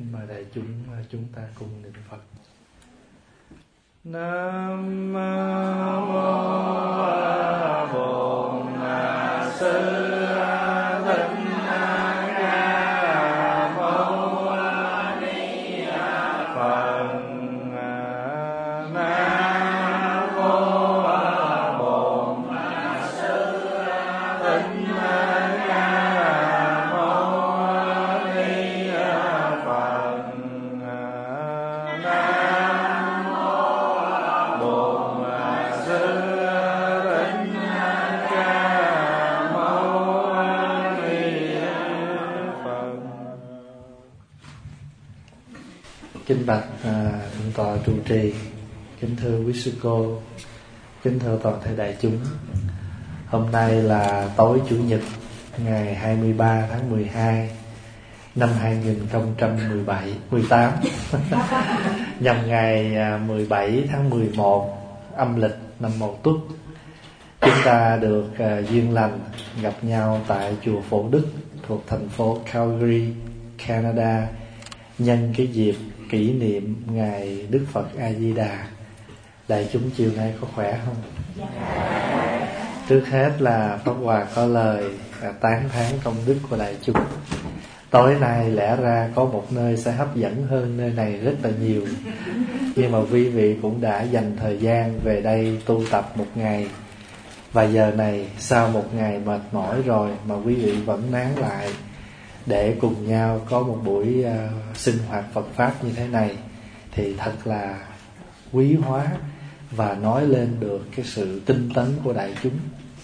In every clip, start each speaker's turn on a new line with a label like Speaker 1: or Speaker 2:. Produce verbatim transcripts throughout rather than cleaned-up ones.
Speaker 1: Kính mời đại chúng chúng ta cùng niệm Phật. Nam mô Bổn Sư Kính bạch à, Thượng tọa trụ trì, kính thưa quý sư cô, kính thưa toàn thể đại chúng. Hôm nay là tối Chủ nhật ngày hai mươi ba tháng mười hai năm hai nghìn không trăm mười bảy, mười tám nhằm ngày mười bảy tháng mười một âm lịch năm Mậu Tuất. Chúng ta được uh, duyên lành gặp nhau tại chùa Phổ Đức thuộc thành phố Calgary, Canada, nhân cái dịp kỷ niệm ngày Đức Phật A Di Đà. Đại chúng chiều nay có khỏe không? Dạ. Trước hết là Pháp Hòa có lời tán thán công đức của đại chúng. Tối nay lẽ ra có một nơi sẽ hấp dẫn hơn nơi này rất là nhiều, nhưng mà quý vị cũng đã dành thời gian về đây tu tập một ngày. Và giờ này sau một ngày mệt mỏi rồi mà quý vị vẫn nán lại để cùng nhau có một buổi uh, sinh hoạt Phật Pháp như thế này thì thật là quý hóa và nói lên được cái sự tinh tấn của đại chúng.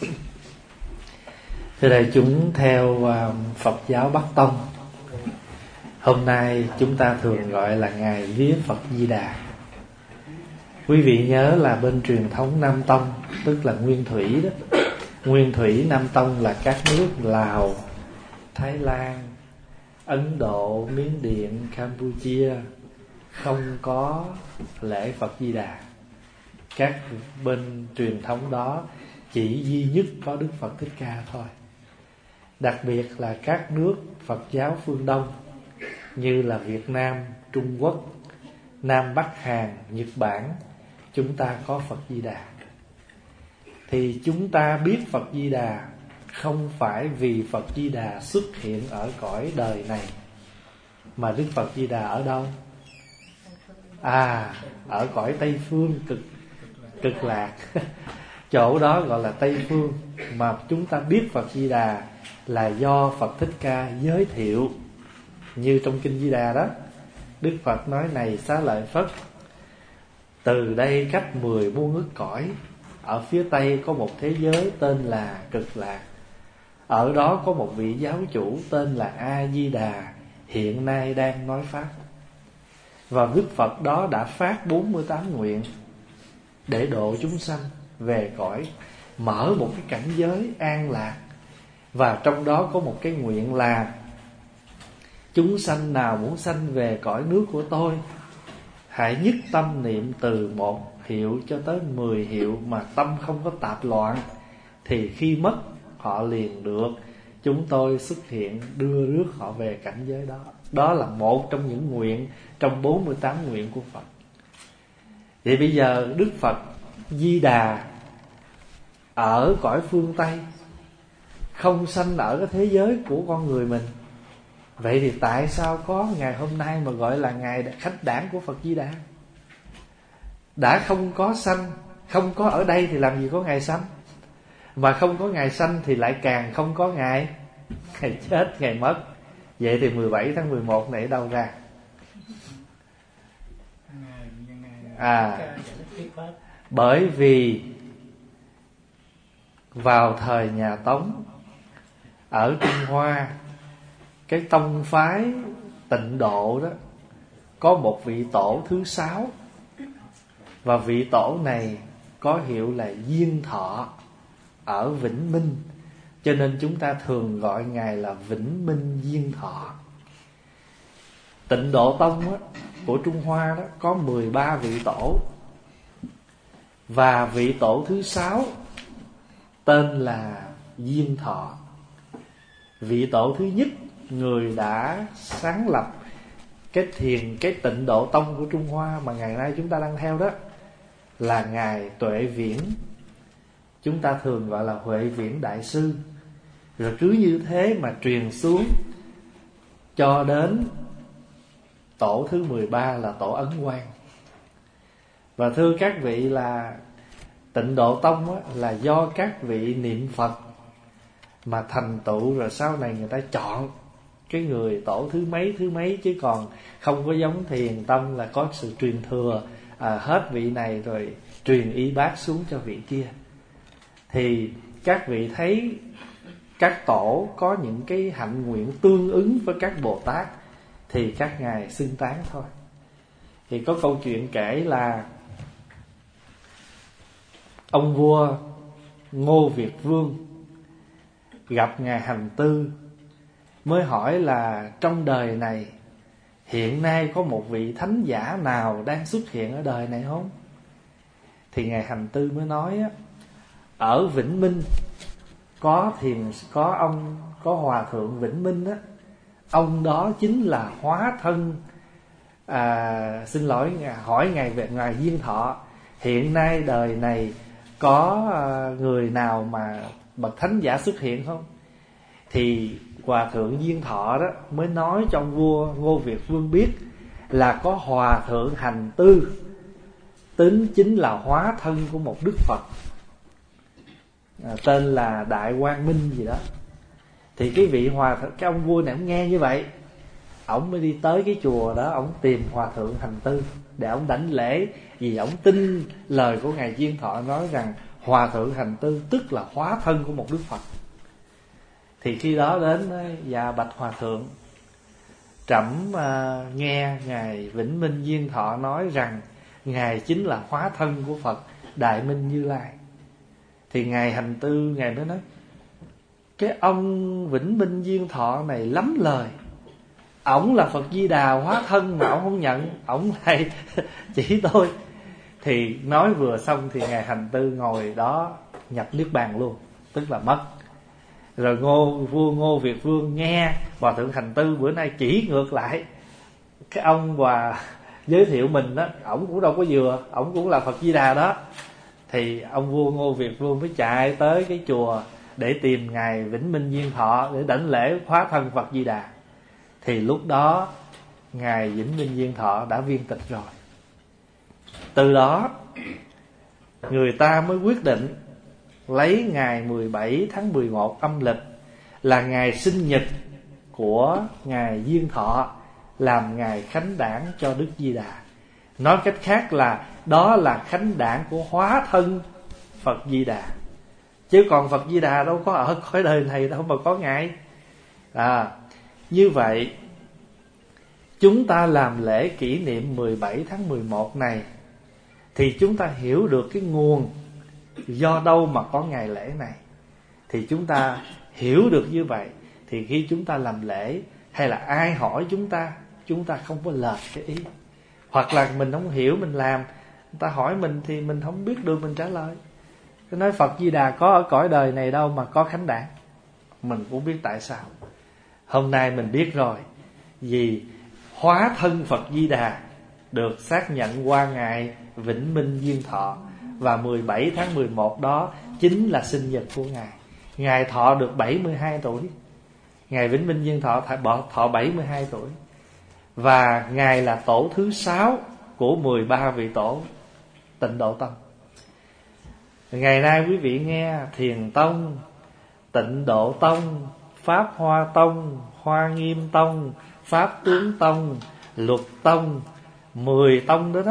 Speaker 1: Thưa đại chúng, theo uh, Phật giáo Bắc Tông, hôm nay chúng ta thường gọi là ngày vía Phật Di Đà. Quý vị nhớ là bên truyền thống Nam Tông, tức là Nguyên Thủy đó. Nguyên Thủy Nam Tông là các nước Lào, Thái Lan, Ấn Độ, Miến Điện, Campuchia không có lễ Phật Di Đà. Các bên truyền thống đó chỉ duy nhất có Đức Phật Thích Ca thôi. Đặc biệt là các nước Phật giáo phương Đông như là Việt Nam, Trung Quốc, Nam Bắc Hàn, Nhật Bản, chúng ta có Phật Di Đà. Thì chúng ta biết Phật Di Đà không phải vì Phật Di Đà xuất hiện ở cõi đời này, mà Đức Phật Di Đà ở đâu? À, ở cõi Tây Phương, cực cực lạc. Chỗ đó gọi là Tây Phương. Mà chúng ta biết Phật Di Đà là do Phật Thích Ca giới thiệu. Như trong Kinh Di Đà đó, Đức Phật nói: này Xá Lợi Phất, từ đây cách mười muôn ức cõi, ở phía Tây có một thế giới tên là Cực Lạc. Ở đó có một vị giáo chủ tên là A-di-đà, hiện nay đang nói Pháp. Và Đức Phật đó đã phát bốn mươi tám nguyện để độ chúng sanh về cõi, mở một cái cảnh giới an lạc. Và trong đó có một cái nguyện là: chúng sanh nào muốn sanh về cõi nước của tôi, hãy nhất tâm niệm từ một hiệu cho tới mười hiệu mà tâm không có tạp loạn, thì khi mất họ liền được chúng tôi xuất hiện đưa rước họ về cảnh giới đó. Đó là một trong những nguyện trong bốn mươi tám nguyện của Phật. Vậy bây giờ Đức Phật Di Đà ở cõi phương Tây, không sanh ở cái thế giới của con người mình. Vậy thì tại sao có ngày hôm nay mà gọi là ngày khách đản của Phật Di Đà? Đã không có sanh, không có ở đây thì làm gì có ngày sanh? Mà không có ngày sanh thì lại càng không có ngày ngày chết, ngày mất. Vậy thì mười bảy tháng mười một này ở đâu ra? À, bởi vì vào thời nhà Tống, ở Trung Hoa, cái tông phái Tịnh Độ đó, có một vị tổ thứ sáu. Và vị tổ này có hiệu là Diên Thọ, ở Vĩnh Minh, cho nên chúng ta thường gọi ngài là Vĩnh Minh Diên Thọ. Tịnh Độ Tông á, của Trung Hoa đó, có mười ba vị tổ. Và vị tổ thứ sáu tên là Diên Thọ. Vị tổ thứ nhất, người đã sáng lập cái thiền, cái Tịnh Độ Tông của Trung Hoa mà ngày nay chúng ta đang theo đó là Ngài Tuệ Viễn. Chúng ta thường gọi là Huệ Viễn Đại Sư. Rồi cứ như thế mà truyền xuống cho đến tổ thứ mười ba là tổ Ấn Quang. Và thưa các vị, là Tịnh Độ Tông á, là do các vị niệm Phật mà thành tựu, rồi sau này người ta chọn cái người tổ thứ mấy thứ mấy, chứ còn không có giống Thiền Tông là có sự truyền thừa, à, hết vị này rồi truyền y bác xuống cho vị kia. Thì các vị thấy các tổ có những cái hạnh nguyện tương ứng với các Bồ Tát thì các ngài xưng tán thôi. Thì có câu chuyện kể là ông vua Ngô Việt Vương gặp ngài Hành Tư, mới hỏi là trong đời này hiện nay có một vị thánh giả nào đang xuất hiện ở đời này không? Thì ngài Hành Tư mới nói á, ở Vĩnh Minh có thiền có ông có hòa thượng Vĩnh Minh á, ông đó chính là hóa thân, à, xin lỗi, hỏi ngài về ngài Diên Thọ, hiện nay đời này có à, người nào mà bậc thánh giả xuất hiện không? Thì hòa thượng Diên Thọ đó mới nói cho ông vua Ngô Việt Vương biết là có hòa thượng Hành Tư, tính chính là hóa thân của một đức Phật, à, tên là Đại Quang Minh gì đó. Thì cái vị hòa thượng, cái ông vua này ông nghe như vậy, ổng mới đi tới cái chùa đó, ổng tìm hòa thượng Hành Tư để ổng đảnh lễ, vì ổng tin lời của ngài Diên Thọ nói rằng hòa thượng Hành Tư tức là hóa thân của một đức Phật. Thì khi đó đến, dạ bạch hòa thượng, trẫm uh, nghe ngài Vĩnh Minh Diên Thọ nói rằng ngài chính là hóa thân của Phật Đại Minh Như Lai. Thì ngài Hành Tư ngài mới nói, cái ông Vĩnh Minh Diên Thọ này lắm lời, ổng là Phật Di Đà hóa thân mà ổng không nhận, ổng lại chỉ tôi. Thì nói vừa xong thì ngài Hành Tư ngồi đó nhập niết bàn luôn, tức là mất. Rồi ngô vua Ngô Việt Vương nghe hòa thượng Hành Tư bữa nay chỉ ngược lại cái ông và giới thiệu mình đó, ổng cũng đâu có vừa, ổng cũng là Phật Di Đà đó. Thì ông vua Ngô Việt Vương mới chạy tới cái chùa để tìm ngài Vĩnh Minh Diên Thọ để đảnh lễ hóa thân Phật Di Đà. Thì lúc đó ngài Vĩnh Minh Diên Thọ đã viên tịch rồi. Từ đó người ta mới quyết định lấy ngày mười bảy tháng mười một âm lịch là ngày sinh nhật của ngài Diên Thọ làm ngày khánh đản cho Đức Di Đà. Nói cách khác là đó là khánh đản của hóa thân Phật Di Đà, chứ còn Phật Di Đà đâu có ở cõi đời này đâu mà có ngài. À, như vậy chúng ta làm lễ kỷ niệm mười bảy tháng mười một này thì chúng ta hiểu được cái nguồn do đâu mà có ngày lễ này. Thì chúng ta hiểu được như vậy thì khi chúng ta làm lễ hay là ai hỏi chúng ta, chúng ta không có lệch cái ý. Hoặc là mình không hiểu mình làm, người ta hỏi mình thì mình không biết được mình trả lời. Cái nói Phật Di Đà có ở cõi đời này đâu mà có khánh đản, mình cũng biết tại sao. Hôm nay mình biết rồi, vì hóa thân Phật Di Đà được xác nhận qua ngày Vĩnh Minh Diên Thọ, và mười bảy tháng mười một đó chính là sinh nhật của ngài. Ngài thọ được bảy mươi hai tuổi. Ngài Vĩnh Minh Diên Thọ thọ bảy mươi hai tuổi. Và ngài là tổ thứ sáu của mười ba vị tổ Tịnh Độ Tông. Ngày nay quý vị nghe Thiền Tông, Tịnh Độ Tông, Pháp Hoa Tông, Hoa Nghiêm Tông, Pháp Tướng Tông, Luật Tông, mười tông đó đó.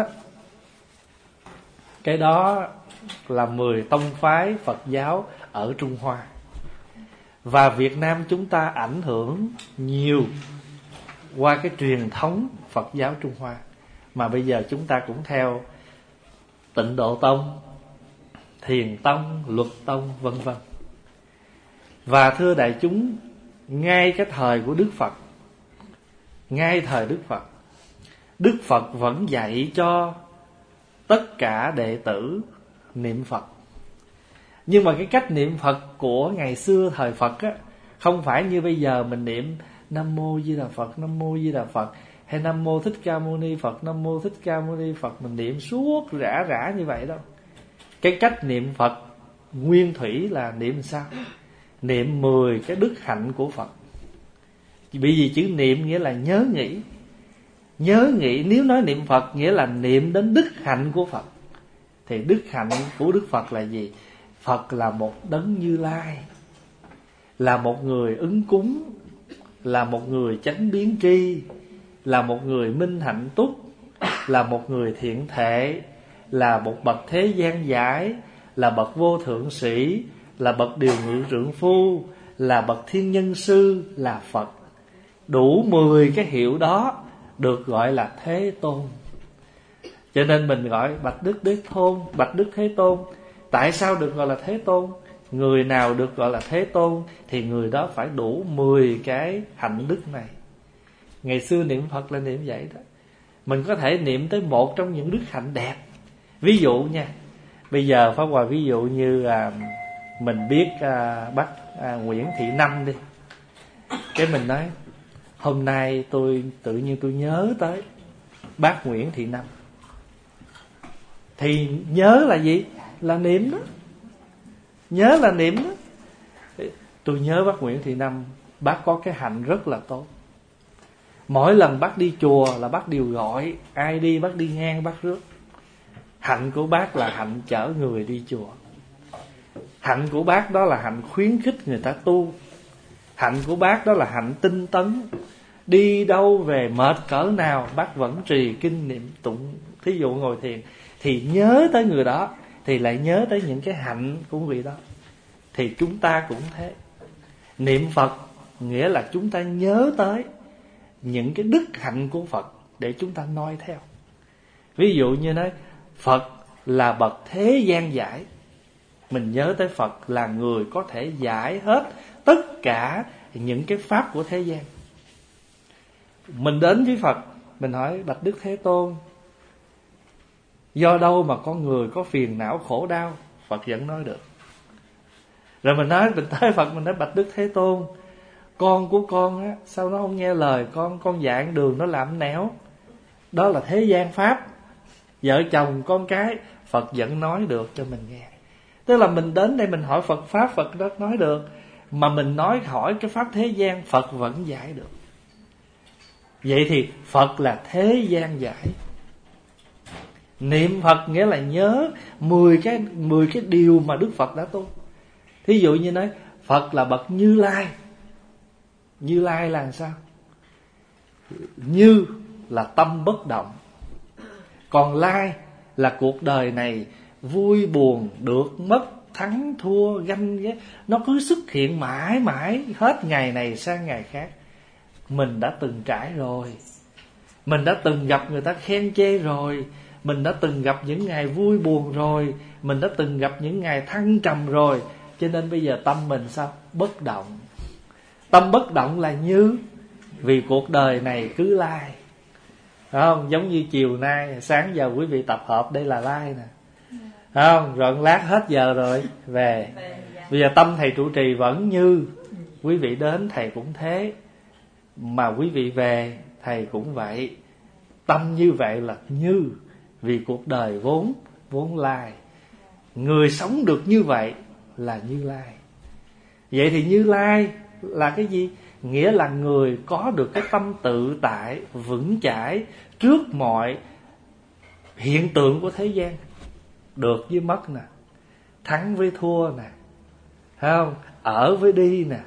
Speaker 1: Cái đó là mười tông phái Phật giáo ở Trung Hoa. Và Việt Nam chúng ta ảnh hưởng nhiều qua cái truyền thống Phật giáo Trung Hoa, mà bây giờ chúng ta cũng theo Tịnh Độ Tông, Thiền Tông, Luật Tông, vân vân. Và thưa đại chúng, ngay cái thời của Đức Phật, ngay thời Đức Phật, Đức Phật vẫn dạy cho tất cả đệ tử niệm Phật. Nhưng mà cái cách niệm Phật của ngày xưa thời Phật á, không phải như bây giờ mình niệm Nam Mô Di Đà Phật, Nam Mô Di Đà Phật. hay Nam Mô Thích Ca Mâu Ni Phật, Nam Mô Thích Ca Mâu Ni Phật mình niệm suốt rã rã như vậy đâu. Cái cách niệm Phật nguyên thủy là niệm sao? Niệm mười cái đức hạnh của Phật. Bởi vì chữ niệm nghĩa là nhớ nghĩ. Nhớ nghĩ, nếu nói niệm Phật nghĩa là niệm đến đức hạnh của Phật. Thì đức hạnh của Đức Phật là gì? Phật là một đấng Như Lai, là một người ứng cúng, là một người chánh biến tri, là một người minh hạnh túc, là một người thiện thệ, là một bậc thế gian giải, là bậc vô thượng sĩ, là bậc điều ngự trượng phu, là bậc thiên nhân sư, là Phật. Đủ mười cái hiệu đó được gọi là Thế Tôn. Cho nên mình gọi Bạch Đức Đế Tôn, Bạch Đức Thế Tôn. Tại sao được gọi là Thế Tôn? Người nào được gọi là Thế Tôn thì người đó phải đủ mười cái hạnh đức này. Ngày xưa niệm Phật là niệm vậy đó. Mình có thể niệm tới một trong những đức hạnh đẹp. Ví dụ nha, bây giờ Pháp Hòa ví dụ như à, mình biết à, bác à, Nguyễn Thị Năm đi. Cái mình nói hôm nay tôi tự nhiên tôi nhớ tới bác Nguyễn Thị Năm. Thì nhớ là gì? Là niệm đó. Nhớ là niệm đó. Tôi nhớ bác Nguyễn Thị Năm, bác có cái hạnh rất là tốt. Mỗi lần bác đi chùa là bác đều gọi, ai đi bác đi ngang bác rước. Hạnh của bác là hạnh chở người đi chùa. Hạnh của bác đó là hạnh khuyến khích người ta tu. Hạnh của bác đó là hạnh tinh tấn. Đi đâu về mệt cỡ nào bác vẫn trì kinh niệm tụng. Thí dụ ngồi thiền thì nhớ tới người đó, thì lại nhớ tới những cái hạnh của vị đó. Thì chúng ta cũng thế. Niệm Phật nghĩa là chúng ta nhớ tới những cái đức hạnh của Phật để chúng ta noi theo. Ví dụ như nói Phật là bậc thế gian giải, mình nhớ tới Phật là người có thể giải hết tất cả những cái pháp của thế gian. Mình đến với Phật, mình hỏi Bạch Đức Thế Tôn, do đâu mà con người có phiền não khổ đau? Phật vẫn nói được. Rồi mình nói, mình tới Phật mình nói Bạch Đức Thế Tôn, con của con á, sao nó không nghe lời con, con dạng đường nó làm néo. Đó là thế gian pháp. Vợ chồng con cái, Phật vẫn nói được cho mình nghe. Tức là mình đến đây mình hỏi Phật pháp, Phật đó nói được. Mà mình nói hỏi cái pháp thế gian, Phật vẫn giải được. Vậy thì Phật là thế gian giải. Niệm Phật nghĩa là nhớ mười cái, mười cái điều mà Đức Phật đã tu. Thí dụ như nói Phật là bậc Như Lai. Như Lai là sao? Như là tâm bất động, còn Lai là cuộc đời này vui buồn, được mất, thắng thua, ganh ghét, nó cứ xuất hiện mãi mãi, hết ngày này sang ngày khác. Mình đã từng trải rồi, mình đã từng gặp người ta khen chê rồi, mình đã từng gặp những ngày vui buồn rồi, mình đã từng gặp những ngày thăng trầm rồi. Cho nên bây giờ tâm mình sao? Bất động. Tâm bất động là như, vì cuộc đời này cứ lai. Phải không? Giống như chiều nay, sáng giờ quý vị tập hợp đây là lai nè. Phải không? Rồi lát hết giờ rồi, về. Bây giờ tâm thầy trụ trì vẫn như. Quý vị đến thầy cũng thế, mà quý vị về thầy cũng vậy. Tâm như vậy là như, vì cuộc đời vốn vốn lai. Người sống được như vậy là Như Lai. Vậy thì Như Lai là cái gì? Nghĩa là người có được cái tâm tự tại, vững chãi trước mọi hiện tượng của thế gian. Được với mất nè, thắng với thua nè, thấy không? Ở với đi nè,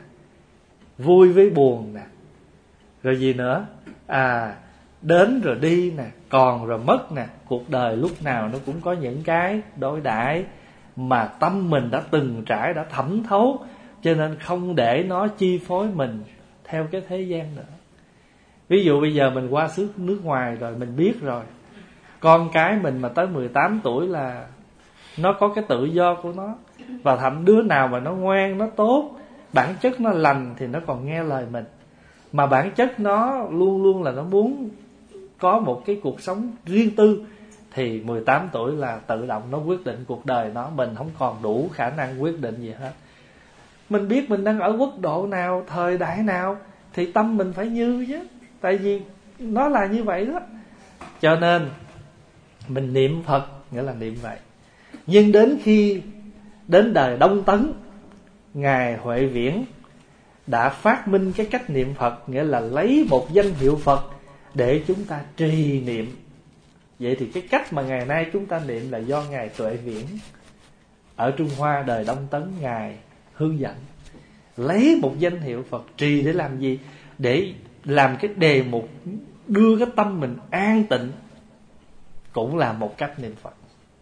Speaker 1: vui với buồn nè, rồi gì nữa? À, đến rồi đi nè, còn rồi mất nè. Cuộc đời lúc nào nó cũng có những cái đối đãi mà tâm mình đã từng trải, đã thẩm thấu, cho nên không để nó chi phối mình theo cái thế gian nữa. Ví dụ bây giờ mình qua xứ nước ngoài rồi, mình biết rồi, con cái mình mà tới mười tám tuổi là nó có cái tự do của nó. Và thậm đứa nào mà nó ngoan, nó tốt, bản chất nó lành thì nó còn nghe lời mình. Mà bản chất nó luôn luôn là nó muốn có một cái cuộc sống riêng tư, thì mười tám tuổi là tự động nó quyết định cuộc đời nó. Mình không còn đủ khả năng quyết định gì hết. Mình biết mình đang ở quốc độ nào, thời đại nào, thì tâm mình phải như chứ. Tại vì Nó là như vậy đó. Cho nên mình niệm Phật nghĩa là niệm vậy. Nhưng đến khi đến đời Đông Tấn, Ngài Huệ Viễn đã phát minh cái cách niệm Phật, nghĩa là lấy một danh hiệu Phật để chúng ta trì niệm. Vậy thì cái cách mà ngày nay chúng ta niệm là do Ngài Tuệ Viễn ở Trung Hoa đời Đông Tấn Ngài hướng dẫn. Lấy một danh hiệu Phật trì để làm gì? Để làm cái đề mục đưa cái tâm mình an tịnh, cũng là một cách niệm Phật.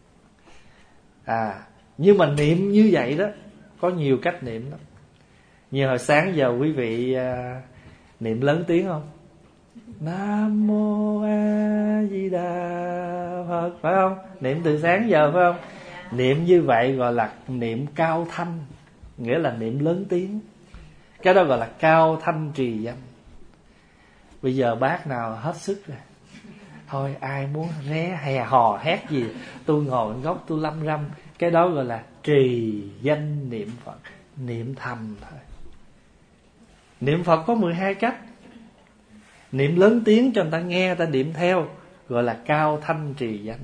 Speaker 1: À, nhưng mà niệm như vậy đó có nhiều cách niệm lắm. Như hồi sáng giờ quý vị à, niệm lớn tiếng không? Nam Mô A Di Đà Phật, phải không? Niệm từ sáng giờ phải không? Niệm như vậy gọi là niệm cao thanh, nghĩa là niệm lớn tiếng. Cái đó gọi là cao thanh trì danh. Bây giờ bác nào hết sức rồi, thôi ai muốn ré hè hò hét gì, tôi ngồi góc tôi lâm râm. Cái đó gọi là trì danh niệm Phật, niệm thầm thôi. Niệm Phật có mười hai cách. Niệm lớn tiếng cho người ta nghe, người ta niệm theo, gọi là cao thanh trì danh.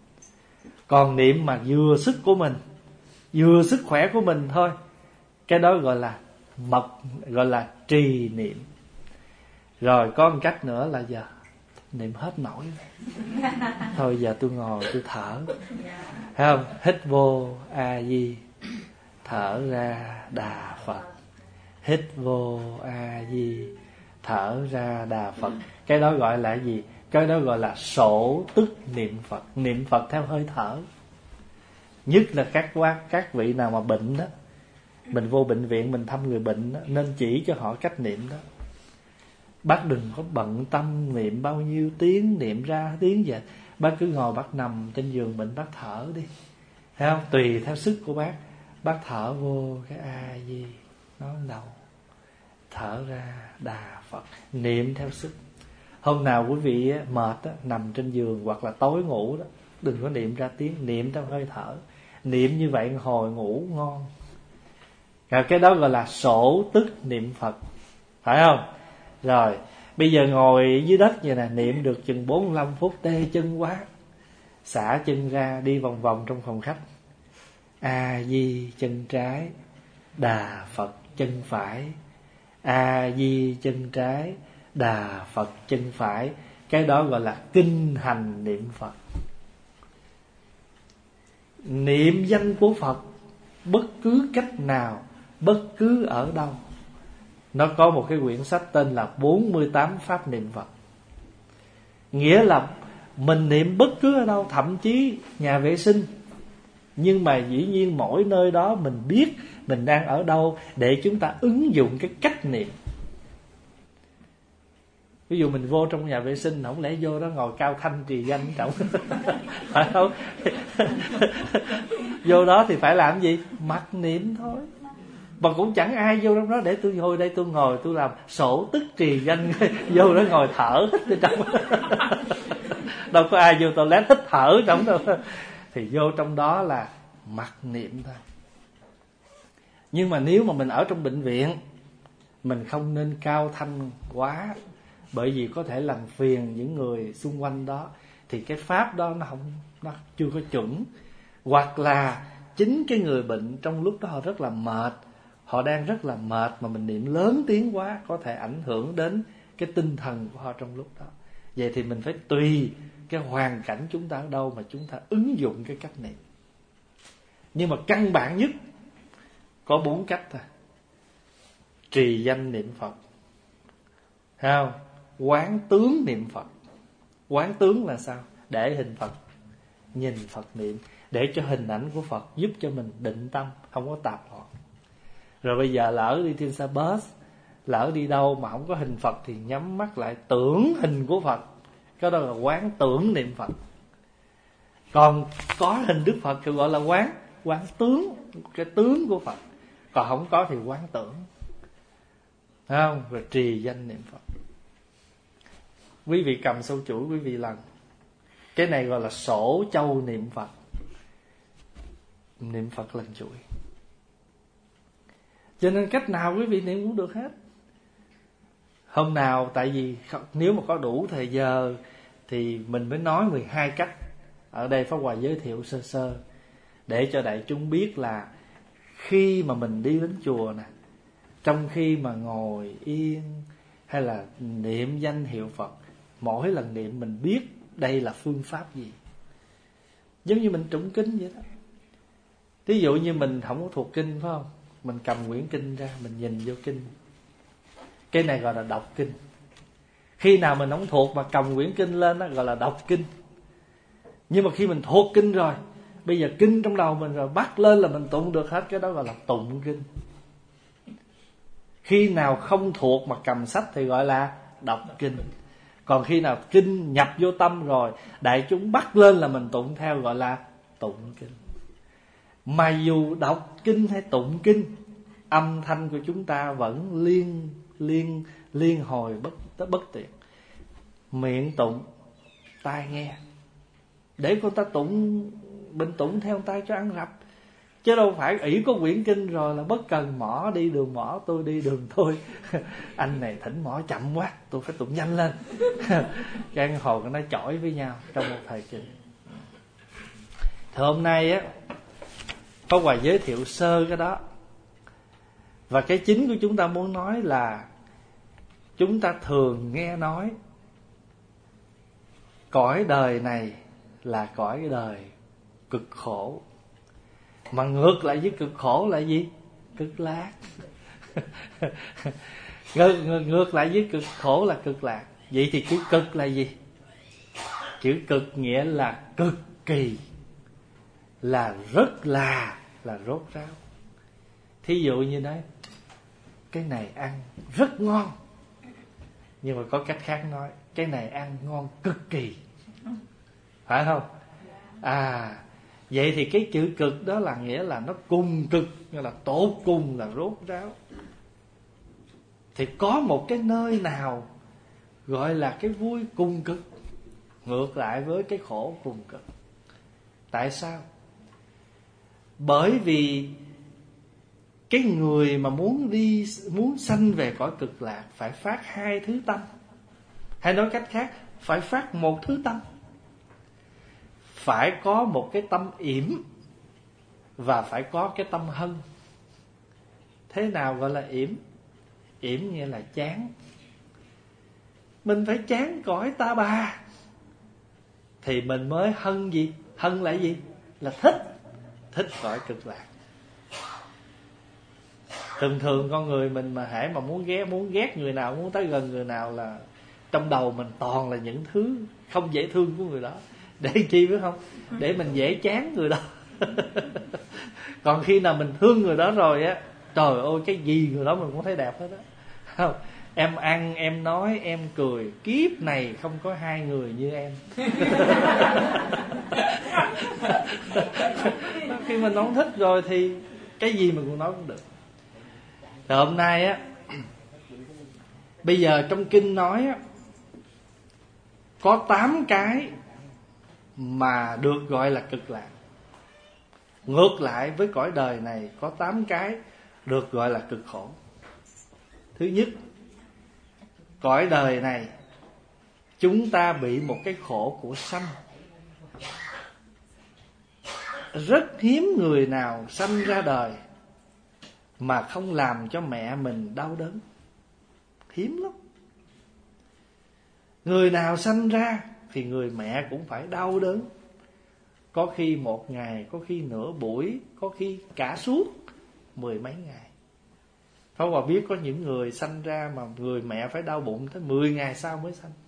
Speaker 1: Còn niệm mà vừa sức của mình, vừa sức khỏe của mình thôi, cái đó gọi là mật, gọi là trì niệm. Rồi có một cách nữa là giờ niệm hết nổi, thôi giờ tôi ngồi tôi thở, thấy không? Hít vô A Di, thở ra Đà Phật. Hít vô A Di, thở ra Đà Phật. Cái đó gọi là gì? Cái đó gọi là sổ tức niệm Phật. Niệm Phật theo hơi thở. Nhất là các quá, các vị nào mà bệnh đó, mình vô bệnh viện mình thăm người bệnh đó, nên chỉ cho họ cách niệm đó. Bác đừng có bận tâm niệm bao nhiêu tiếng, niệm ra tiếng vậy. Bác cứ ngồi bác nằm trên giường bệnh, bác thở đi, thấy không? Tùy theo sức của bác. Bác thở vô cái A Di, nó đầu, thở ra Đà Phật, niệm theo sức. Hôm nào quý vị mệt đó, nằm trên giường hoặc là tối ngủ đó, đừng có niệm ra tiếng, niệm theo hơi thở. Niệm như vậy hồi ngủ ngon. Rồi cái đó gọi là sổ tức niệm Phật, phải không? Rồi bây giờ ngồi dưới đất vậy nè, niệm được chừng bốn mươi lăm phút, tê chân quá, xả chân ra đi vòng vòng trong phòng khách. A Di chân trái, Đà Phật chân phải. A Di chân trái, Đà Phật chân phải. Cái đó gọi là kinh hành niệm Phật. Niệm danh của Phật bất cứ cách nào, bất cứ ở đâu. Nó có một cái quyển sách tên là bốn mươi tám pháp niệm Phật. Nghĩa là mình niệm bất cứ ở đâu, thậm chí nhà vệ sinh. Nhưng mà dĩ nhiên mỗi nơi đó mình biết mình đang ở đâu để chúng ta ứng dụng cái cách niệm. Ví dụ mình vô trong nhà vệ sinh, không lẽ vô đó ngồi cao thanh trì danh trọng phải không? Vô đó thì phải làm gì? Mặc niệm thôi. Mà cũng chẳng ai vô trong đó để tôi ngồi đây tôi ngồi tôi làm sổ tức trì danh. Vô đó ngồi thở hít ở trong. Đâu có ai vô toilet hít thở trong đâu. Thì vô trong đó là mặc niệm thôi. Nhưng mà nếu mà mình ở trong bệnh viện, mình không nên cao thanh quá, bởi vì có thể làm phiền những người xung quanh đó. Thì cái pháp đó nó không, nó chưa có chuẩn. Hoặc là chính cái người bệnh trong lúc đó họ rất là mệt, họ đang rất là mệt mà mình niệm lớn tiếng quá, có thể ảnh hưởng đến cái tinh thần của họ trong lúc đó. Vậy thì mình phải tùy cái hoàn cảnh chúng ta ở đâu mà chúng ta ứng dụng cái cách niệm. Nhưng mà căn bản nhất có bốn cách thôi. Trì danh niệm Phật, thấy không? Quán tướng niệm Phật. Quán tướng là sao? Để hình Phật, nhìn Phật niệm, để cho hình ảnh của Phật giúp cho mình định tâm, không có tạp loạn. Rồi bây giờ lỡ đi trên xe bus, lỡ đi đâu mà không có hình Phật thì nhắm mắt lại tưởng hình của Phật. Cái đó là quán tưởng niệm Phật. Còn có hình Đức Phật thì gọi là quán quán tướng, cái tướng của Phật. Còn không có thì quán tưởng, thấy không? Rồi trì danh niệm Phật. Quý vị cầm sâu chuỗi quý vị lần. Cái này gọi là sổ châu niệm Phật. Niệm Phật lần chuỗi. Cho nên cách nào quý vị niệm cũng được hết. Hôm nào, tại vì nếu mà có đủ thời giờ thì mình mới nói mười hai cách. Ở đây Pháp Hòa giới thiệu sơ sơ để cho đại chúng biết là khi mà mình đi đến chùa nè, trong khi mà ngồi yên hay là niệm danh hiệu Phật, mỗi lần niệm mình biết đây là phương pháp gì. Giống như mình tụng kinh vậy đó. Ví dụ như mình không có thuộc kinh, phải không? Mình cầm quyển kinh ra, mình nhìn vô kinh, cái này gọi là đọc kinh. Khi nào mình không thuộc mà cầm quyển kinh lên đó gọi là đọc kinh. Nhưng mà khi mình thuộc kinh rồi, bây giờ kinh trong đầu mình rồi, bắt lên là mình tụng được hết, cái đó gọi là tụng kinh. Khi nào không thuộc mà cầm sách thì gọi là đọc kinh. Còn khi nào kinh nhập vô tâm rồi, đại chúng bắt lên là mình tụng theo, gọi là tụng kinh. Mà dù đọc kinh hay tụng kinh, âm thanh của chúng ta vẫn liên liên liên hồi bất bất tuyệt. Miệng tụng, tai nghe, để con ta tụng, mình tụng theo tay cho ăn rập. Chứ đâu phải ỷ có quyển kinh rồi là bất cần mỏ đi đường mỏ, tôi đi đường tôi. Anh này thỉnh mỏ chậm quá, tôi phải tụng nhanh lên. Cái hồi nó chổi với nhau trong một thời kỳ. Thì hôm nay á, Pháp Hòa giới thiệu sơ cái đó. Và cái chính của chúng ta muốn nói là chúng ta thường nghe nói cõi đời này là cõi đời cực khổ. Mà ngược lại với cực khổ là gì? Cực lạc. ngược, ngược, ngược lại với cực khổ là cực lạc. Vậy thì chữ cực là gì? Chữ cực nghĩa là cực kỳ, là rất là, là rốt ráo. Thí dụ như nói cái này ăn rất ngon, nhưng mà có cách khác nói cái này ăn ngon cực kỳ, phải không? À, vậy thì cái chữ cực đó là nghĩa là nó cùng cực, nghĩa là tột cùng, là rốt ráo. Thì có một cái nơi nào gọi là cái vui cùng cực, ngược lại với cái khổ cùng cực. Tại sao? Bởi vì cái người mà muốn đi, muốn sanh về cõi cực lạc phải phát hai thứ tâm. Hay nói cách khác, phải phát một thứ tâm. Phải có một cái tâm yểm và phải có cái tâm hân. Thế nào gọi là yểm? Yểm nghĩa là chán. Mình phải chán cõi ta bà thì mình mới hân gì? Hân là gì? Là thích. Thích cõi cực lạc. Thường thường con người mình mà hễ mà muốn ghét, muốn ghét người nào, muốn tới gần người nào là trong đầu mình toàn là những thứ không dễ thương của người đó. Để chi biết không? Để mình dễ chán người đó. Còn khi nào mình thương người đó rồi á, trời ơi, cái gì người đó mình cũng thấy đẹp hết á. Không, em ăn, em nói, em cười, kiếp này không có hai người như em. Khi mình không thích rồi thì cái gì mình cũng nói cũng được. Rồi hôm nay á, bây giờ trong kinh nói á, có tám cái mà được gọi là cực lạc. Ngược lại với cõi đời này có tám cái được gọi là cực khổ. Thứ nhất, cõi đời này chúng ta bị một cái khổ của sanh. Rất hiếm người nào sanh ra đời mà không làm cho mẹ mình đau đớn. Hiếm lắm. Người nào sanh ra thì người mẹ cũng phải đau đớn. Có khi một ngày, có khi nửa buổi, có khi cả suốt mười mấy ngày. Pháp Hòa biết có những người sanh ra mà người mẹ phải đau bụng tới mười ngày sau mới sanh.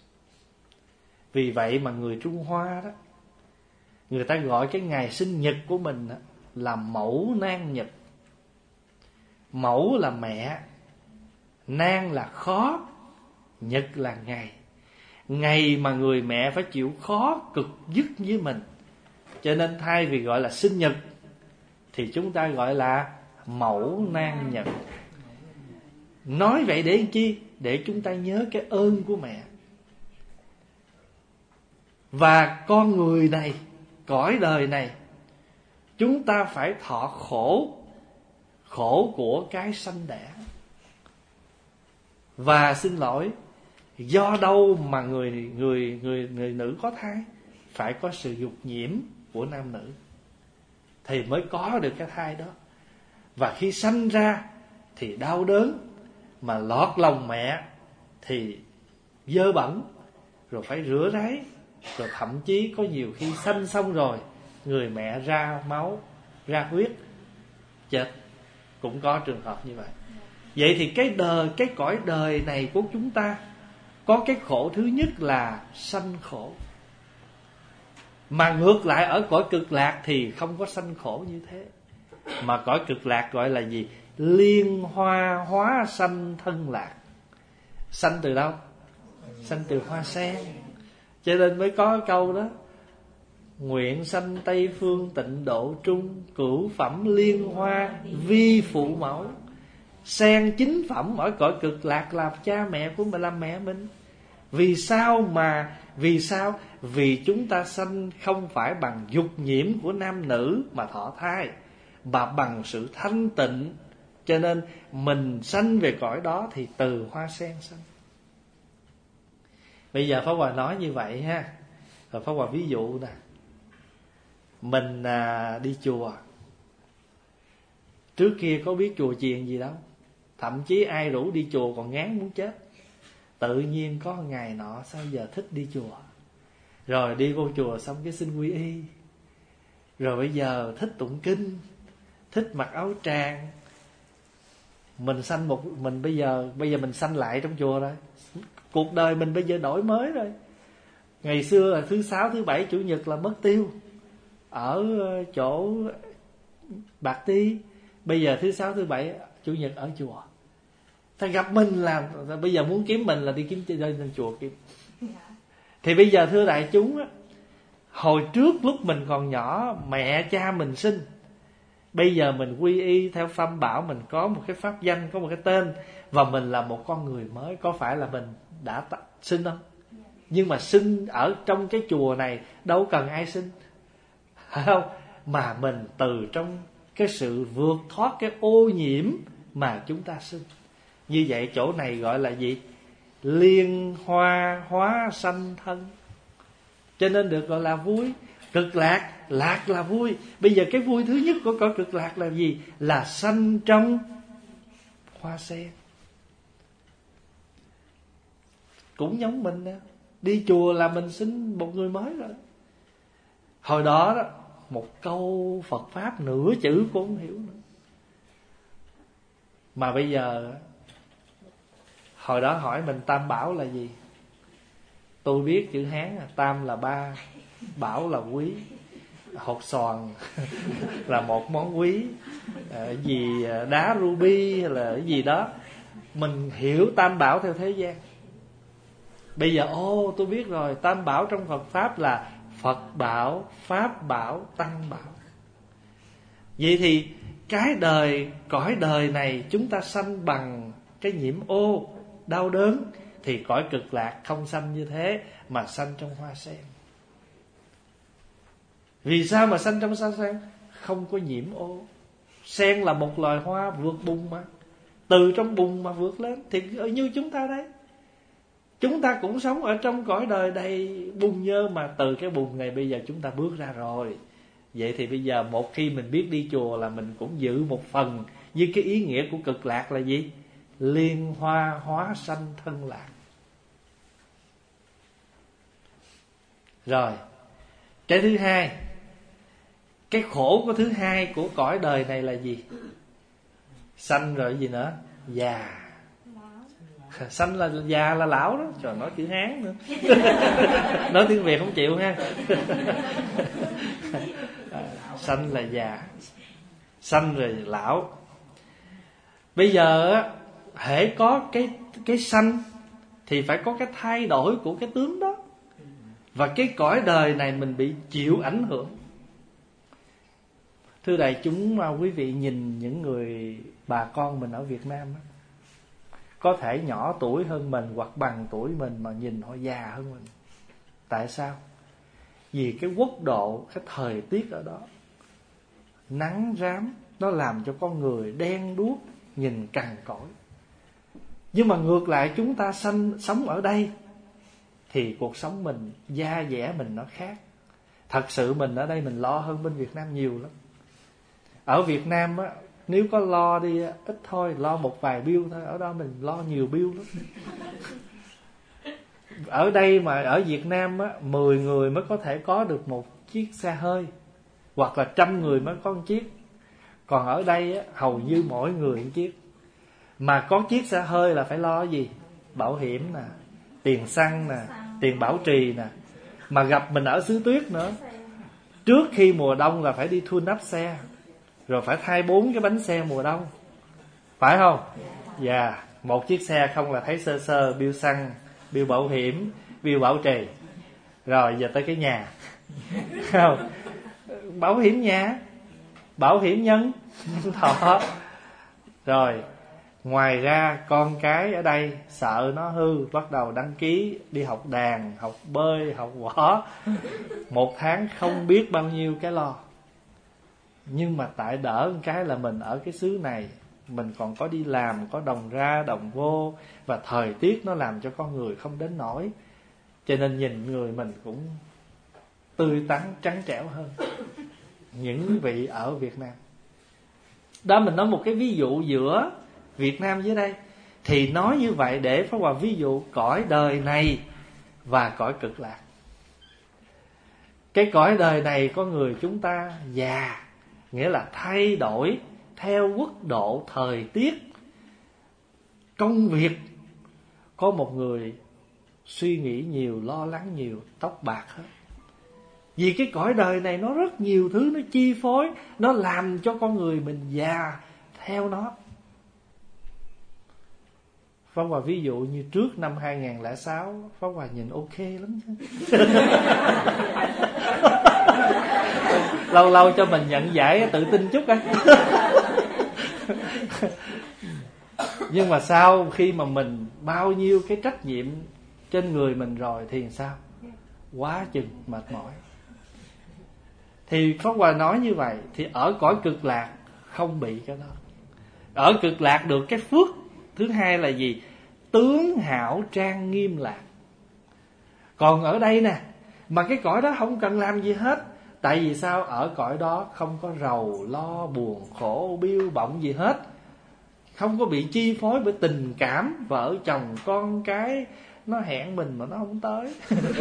Speaker 1: Vì vậy mà người Trung Hoa đó, người ta gọi cái ngày sinh nhật của mình là mẫu nan nhật. Mẫu là mẹ, nan là khó, nhật là ngày. Ngày mà người mẹ phải chịu khó cực dứt với mình. Cho nên thay vì gọi là sinh nhật thì chúng ta gọi là mẫu nan nhật. Nói vậy để chi? Để chúng ta nhớ cái ơn của mẹ. Và con người này, cõi đời này, chúng ta phải thọ khổ, khổ của cái sanh đẻ. Và xin lỗi, do đâu mà người người người người nữ có thai? Phải có sự dục nhiễm của nam nữ thì mới có được cái thai đó. Và khi sanh ra thì đau đớn, mà lọt lòng mẹ thì dơ bẩn, rồi phải rửa ráy, rồi thậm chí có nhiều khi sanh xong rồi người mẹ ra máu, ra huyết, chết, cũng có trường hợp như vậy. Vậy thì cái đời, cái cõi đời này của chúng ta có cái khổ thứ nhất là sanh khổ. Mà ngược lại ở cõi cực lạc thì không có sanh khổ như thế. Mà cõi cực lạc gọi là gì? Liên hoa hóa sanh thân lạc. Sanh từ đâu? Sanh từ hoa sen. Cho nên mới có câu đó: nguyện sanh Tây phương tịnh độ trung, cửu phẩm liên hoa vi phụ mẫu. Sen chính phẩm ở cõi cực lạc là cha mẹ của mình, là mẹ mình. Vì sao mà Vì sao? Vì chúng ta sanh không phải bằng dục nhiễm của nam nữ mà thọ thai, mà bằng sự thanh tịnh. Cho nên mình sanh về cõi đó thì từ hoa sen sanh. Bây giờ Pháp Hòa nói như vậy ha. Rồi Pháp Hòa ví dụ nè. Mình à, đi chùa. Trước kia có biết chùa chiền gì đâu. Thậm chí ai rủ đi chùa còn ngán muốn chết. Tự nhiên có ngày nọ sao giờ thích đi chùa. Rồi đi vô chùa xong cái xin quy y. Rồi bây giờ thích tụng kinh, thích mặc áo tràng. Mình sanh một mình bây giờ bây giờ mình sanh lại trong chùa rồi. Cuộc đời mình bây giờ đổi mới rồi. Ngày xưa là thứ sáu, thứ bảy, chủ nhật là mất tiêu ở chỗ Bạc Ti. Bây giờ thứ sáu, thứ bảy, chủ nhật ở chùa. Thằng gặp mình là bây giờ muốn kiếm mình là đi kiếm chơi lên chùa kiếm. Thì bây giờ thưa đại chúng á, hồi trước lúc mình còn nhỏ, mẹ cha mình sinh. Bây giờ mình quy y theo Pháp bảo, mình có một cái pháp danh, có một cái tên, và mình là một con người mới. Có phải là mình đã t- sinh không? Nhưng mà sinh ở trong cái chùa này đâu cần ai sinh, phải không? Mà mình từ trong cái sự vượt thoát cái ô nhiễm mà chúng ta sinh. Như vậy chỗ này gọi là gì? Liên hoa hóa sanh thân. Cho nên được gọi là vui. Cực lạc, lạc là vui. Bây giờ cái vui thứ nhất của cõi cực lạc là gì? Là sanh trong hoa sen. Cũng giống mình nè. Đi chùa là mình sinh một người mới rồi. Hồi đó đó, một câu Phật Pháp nửa chữ cũng không hiểu nữa. Mà bây giờ, hồi đó hỏi mình Tam Bảo là gì? Tôi biết chữ Hán là Tam là ba, Bảo là quý. Hột xoàn là một món quý, à, gì đá ruby hay là cái gì đó. Mình hiểu Tam Bảo theo thế gian. Bây giờ ô tôi biết rồi, Tam Bảo trong Phật Pháp là Phật Bảo, Pháp Bảo, Tăng Bảo. Vậy thì cái đời, cõi đời này chúng ta sanh bằng cái nhiễm ô, đau đớn. Thì cõi cực lạc không sanh như thế, mà sanh trong hoa sen. Vì sao mà sanh trong hoa sen? Không có nhiễm ô. Sen là một loài hoa vượt bùn mà. Từ trong bùn mà vượt lên. Thì như chúng ta đấy, chúng ta cũng sống ở trong cõi đời đầy bùn nhơ, mà từ cái bùn này bây giờ chúng ta bước ra rồi. Vậy thì bây giờ một khi mình biết đi chùa là mình cũng giữ một phần với cái ý nghĩa của cực lạc là gì? Liên hoa hóa sanh thân lạc. Rồi, cái thứ hai, cái khổ của thứ hai của cõi đời này là gì? Sanh rồi gì nữa? Già. Sanh là già là lão đó. Trời, nói chữ Hán nữa. Nói tiếng Việt không chịu ha. Sanh là già, sanh rồi lão. Bây giờ á, hễ có cái cái sanh thì phải có cái thay đổi của cái tướng đó. Và cái cõi đời này mình bị chịu ảnh hưởng. Thưa đại chúng, mà quý vị nhìn những người bà con mình ở Việt Nam á, có thể nhỏ tuổi hơn mình hoặc bằng tuổi mình mà nhìn họ già hơn mình. Tại sao? Vì cái quốc độ, cái thời tiết ở đó, nắng rám, nó làm cho con người đen đuốc, nhìn cằn cỗi. Nhưng mà ngược lại chúng ta sanh, sống ở đây thì cuộc sống mình, da dẻ mình nó khác. Thật sự mình ở đây mình lo hơn bên Việt Nam nhiều lắm. Ở Việt Nam á, nếu có lo đi ít thôi, lo một vài bill thôi. Ở đó mình lo nhiều bill lắm. Ở đây mà ở Việt Nam á, mười người mới có thể có được một chiếc xe hơi, hoặc là trăm người mới có một chiếc. Còn ở đây á, hầu như mỗi người một chiếc. Mà có chiếc xe hơi là phải lo gì? Bảo hiểm nè, tiền xăng nè, tiền bảo trì nè. Mà gặp mình ở xứ tuyết nữa, trước khi mùa đông là phải đi tune up xe, rồi phải thay bốn cái bánh xe mùa đông, phải không? Dạ, yeah. Một chiếc xe không là thấy sơ sơ bill xăng, bill bảo hiểm, bill bảo trì. Rồi giờ tới cái nhà không? Bảo hiểm nhà, bảo hiểm nhân thọ. Rồi ngoài ra con cái ở đây sợ nó hư, bắt đầu đăng ký đi học đàn, học bơi, học võ. Một tháng không biết bao nhiêu cái lo. Nhưng mà tại đỡ một cái là mình ở cái xứ này, mình còn có đi làm, có đồng ra đồng vô, và thời tiết nó làm cho con người không đến nổi, cho nên nhìn người mình cũng tươi tắn, trắng trẻo hơn những vị ở Việt Nam. Đó, mình nói một cái ví dụ giữa Việt Nam với đây. Thì nói như vậy để Pháp Hòa ví dụ cõi đời này và cõi cực lạc. Cái cõi đời này có người chúng ta già, nghĩa là thay đổi theo quốc độ thời tiết, công việc. Có một người suy nghĩ nhiều, lo lắng nhiều, tóc bạc hết. Vì cái cõi đời này nó rất nhiều thứ nó chi phối, nó làm cho con người mình già theo nó. Pháp Hòa ví dụ như trước năm hai không không sáu, Pháp Hòa nhìn ok lắm chứ. Lâu lâu cho mình nhận giải tự tin chút á. Nhưng mà sau khi mà mình bao nhiêu cái trách nhiệm trên người mình rồi thì sao? Quá chừng mệt mỏi. Thì Pháp Hòa nói như vậy, thì ở cõi cực lạc không bị cái đó. Ở cực lạc được cái phước thứ hai là gì? Tướng hảo trang nghiêm lạc. Còn ở đây nè, mà cái cõi đó không cần làm gì hết. Tại vì sao? Ở cõi đó không có rầu, lo, buồn, khổ, biêu bọng gì hết. Không có bị chi phối bởi tình cảm, vợ chồng, con cái nó hẹn mình mà nó không tới.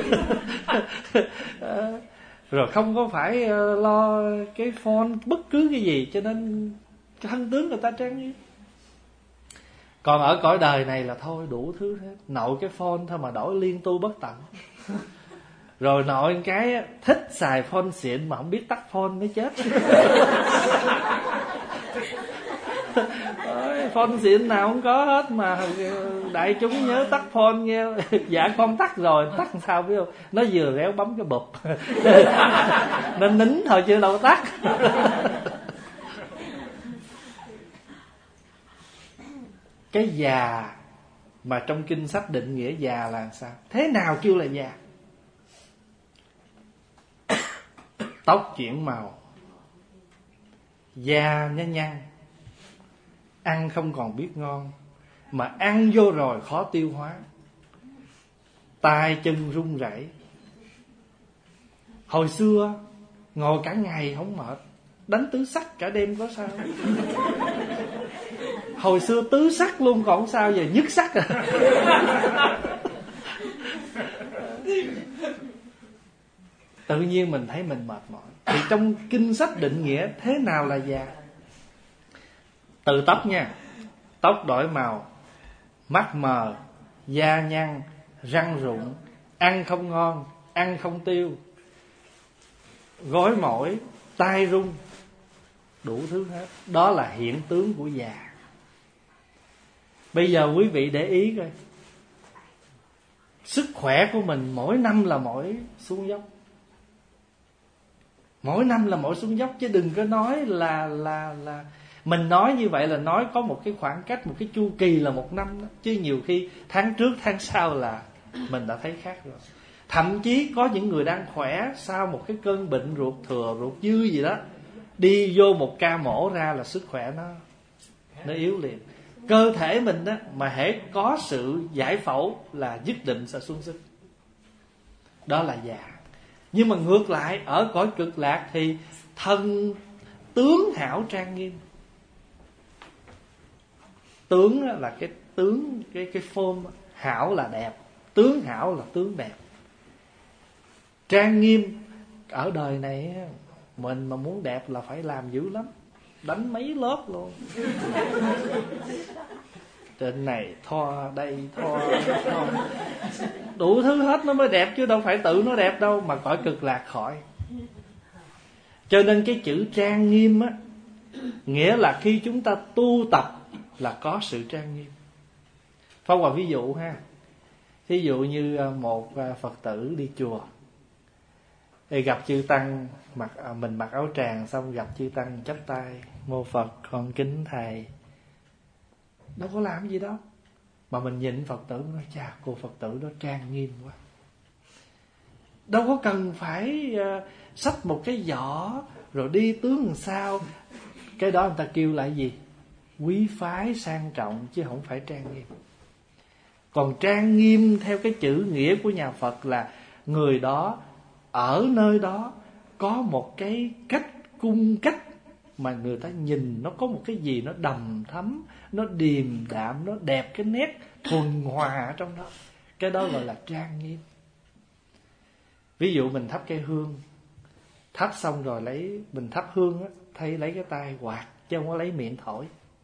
Speaker 1: Rồi không có phải lo cái phone bất cứ cái gì, cho nên thân tướng người ta trang nghiêm. Còn ở cõi đời này là thôi đủ thứ hết. Nội cái phone thôi mà đổi liên tu bất tận. Rồi nội cái thích xài phone xịn mà không biết tắt phone mới chết. Phone xịn nào không có hết mà đại chúng nhớ tắt phone nghe. Dạ con tắt rồi, tắt làm sao biết không? Nó vừa réo bấm cái bụp. Nó nín thôi chứ đâu tắt. Cái già mà trong kinh sách định nghĩa già là sao? Thế nào kêu là già? Tóc chuyển màu, da nhăn nhăn, ăn không còn biết ngon, mà ăn vô rồi khó tiêu hóa, tay chân run rẩy. Hồi xưa ngồi cả ngày không mệt, đánh tứ sắc cả đêm có sao? Hồi xưa tứ sắc luôn còn sao, giờ nhất sắc à. Tự nhiên mình thấy mình mệt mỏi. Thì trong kinh sách định nghĩa thế nào là già? Từ tóc nha, tóc đổi màu, mắt mờ, da nhăn, răng rụng, ăn không ngon, ăn không tiêu, gối mỏi, tay run, đủ thứ hết. Đó là hiện tướng của già. Bây giờ quý vị để ý coi, sức khỏe của mình mỗi năm là mỗi xuống dốc. Mỗi năm là mỗi xuống dốc, chứ đừng có nói là là là mình nói như vậy là nói có một cái khoảng cách, một cái chu kỳ là một năm đó. Chứ nhiều khi tháng trước tháng sau là mình đã thấy khác rồi. Thậm chí có những người đang khỏe, sau một cái cơn bệnh ruột thừa, ruột dư gì đó, đi vô một ca mổ ra là sức khỏe nó nó yếu liền. Cơ thể mình đó, mà hễ có sự giải phẫu là nhất định sẽ xuống sức. Đó là già. Nhưng mà ngược lại, ở cõi cực lạc thì thân tướng hảo trang nghiêm. Tướng là cái tướng, cái cái form, hảo là đẹp, tướng hảo là tướng đẹp. Trang nghiêm ở đời này mình mà muốn đẹp là phải làm dữ lắm, đánh mấy lớp luôn. Trên này thoa, đây thoa, thoa, đủ thứ hết nó mới đẹp, chứ đâu phải tự nó đẹp đâu. Mà cõi cực lạc khỏi. Cho nên cái chữ trang nghiêm á, nghĩa là khi chúng ta tu tập là có sự trang nghiêm. Pháp Hòa ví dụ ha. Ví dụ như một Phật tử đi chùa, thì gặp chư tăng, mặc mình mặc áo tràng, xong gặp chư tăng chắp tay: mô Phật, con kính thầy. Đâu có làm gì đâu, mà mình nhìn Phật tử nói: chà, cô Phật tử đó trang nghiêm quá. Đâu có cần phải uh, xách một cái giỏ rồi đi tướng làm sao. Cái đó người ta kêu là gì? Quý phái sang trọng, chứ không phải trang nghiêm. Còn trang nghiêm theo cái chữ nghĩa của nhà Phật là người đó ở nơi đó có một cái cách cung cách mà người ta nhìn nó có một cái gì nó đầm thắm, nó điềm đạm, nó đẹp, cái nét thuần hòa ở trong đó. Cái đó gọi là trang nghiêm. Ví dụ mình thắp cây hương, thắp xong rồi lấy, mình thắp hương á, thay lấy cái tay quạt, chứ không có lấy miệng thổi.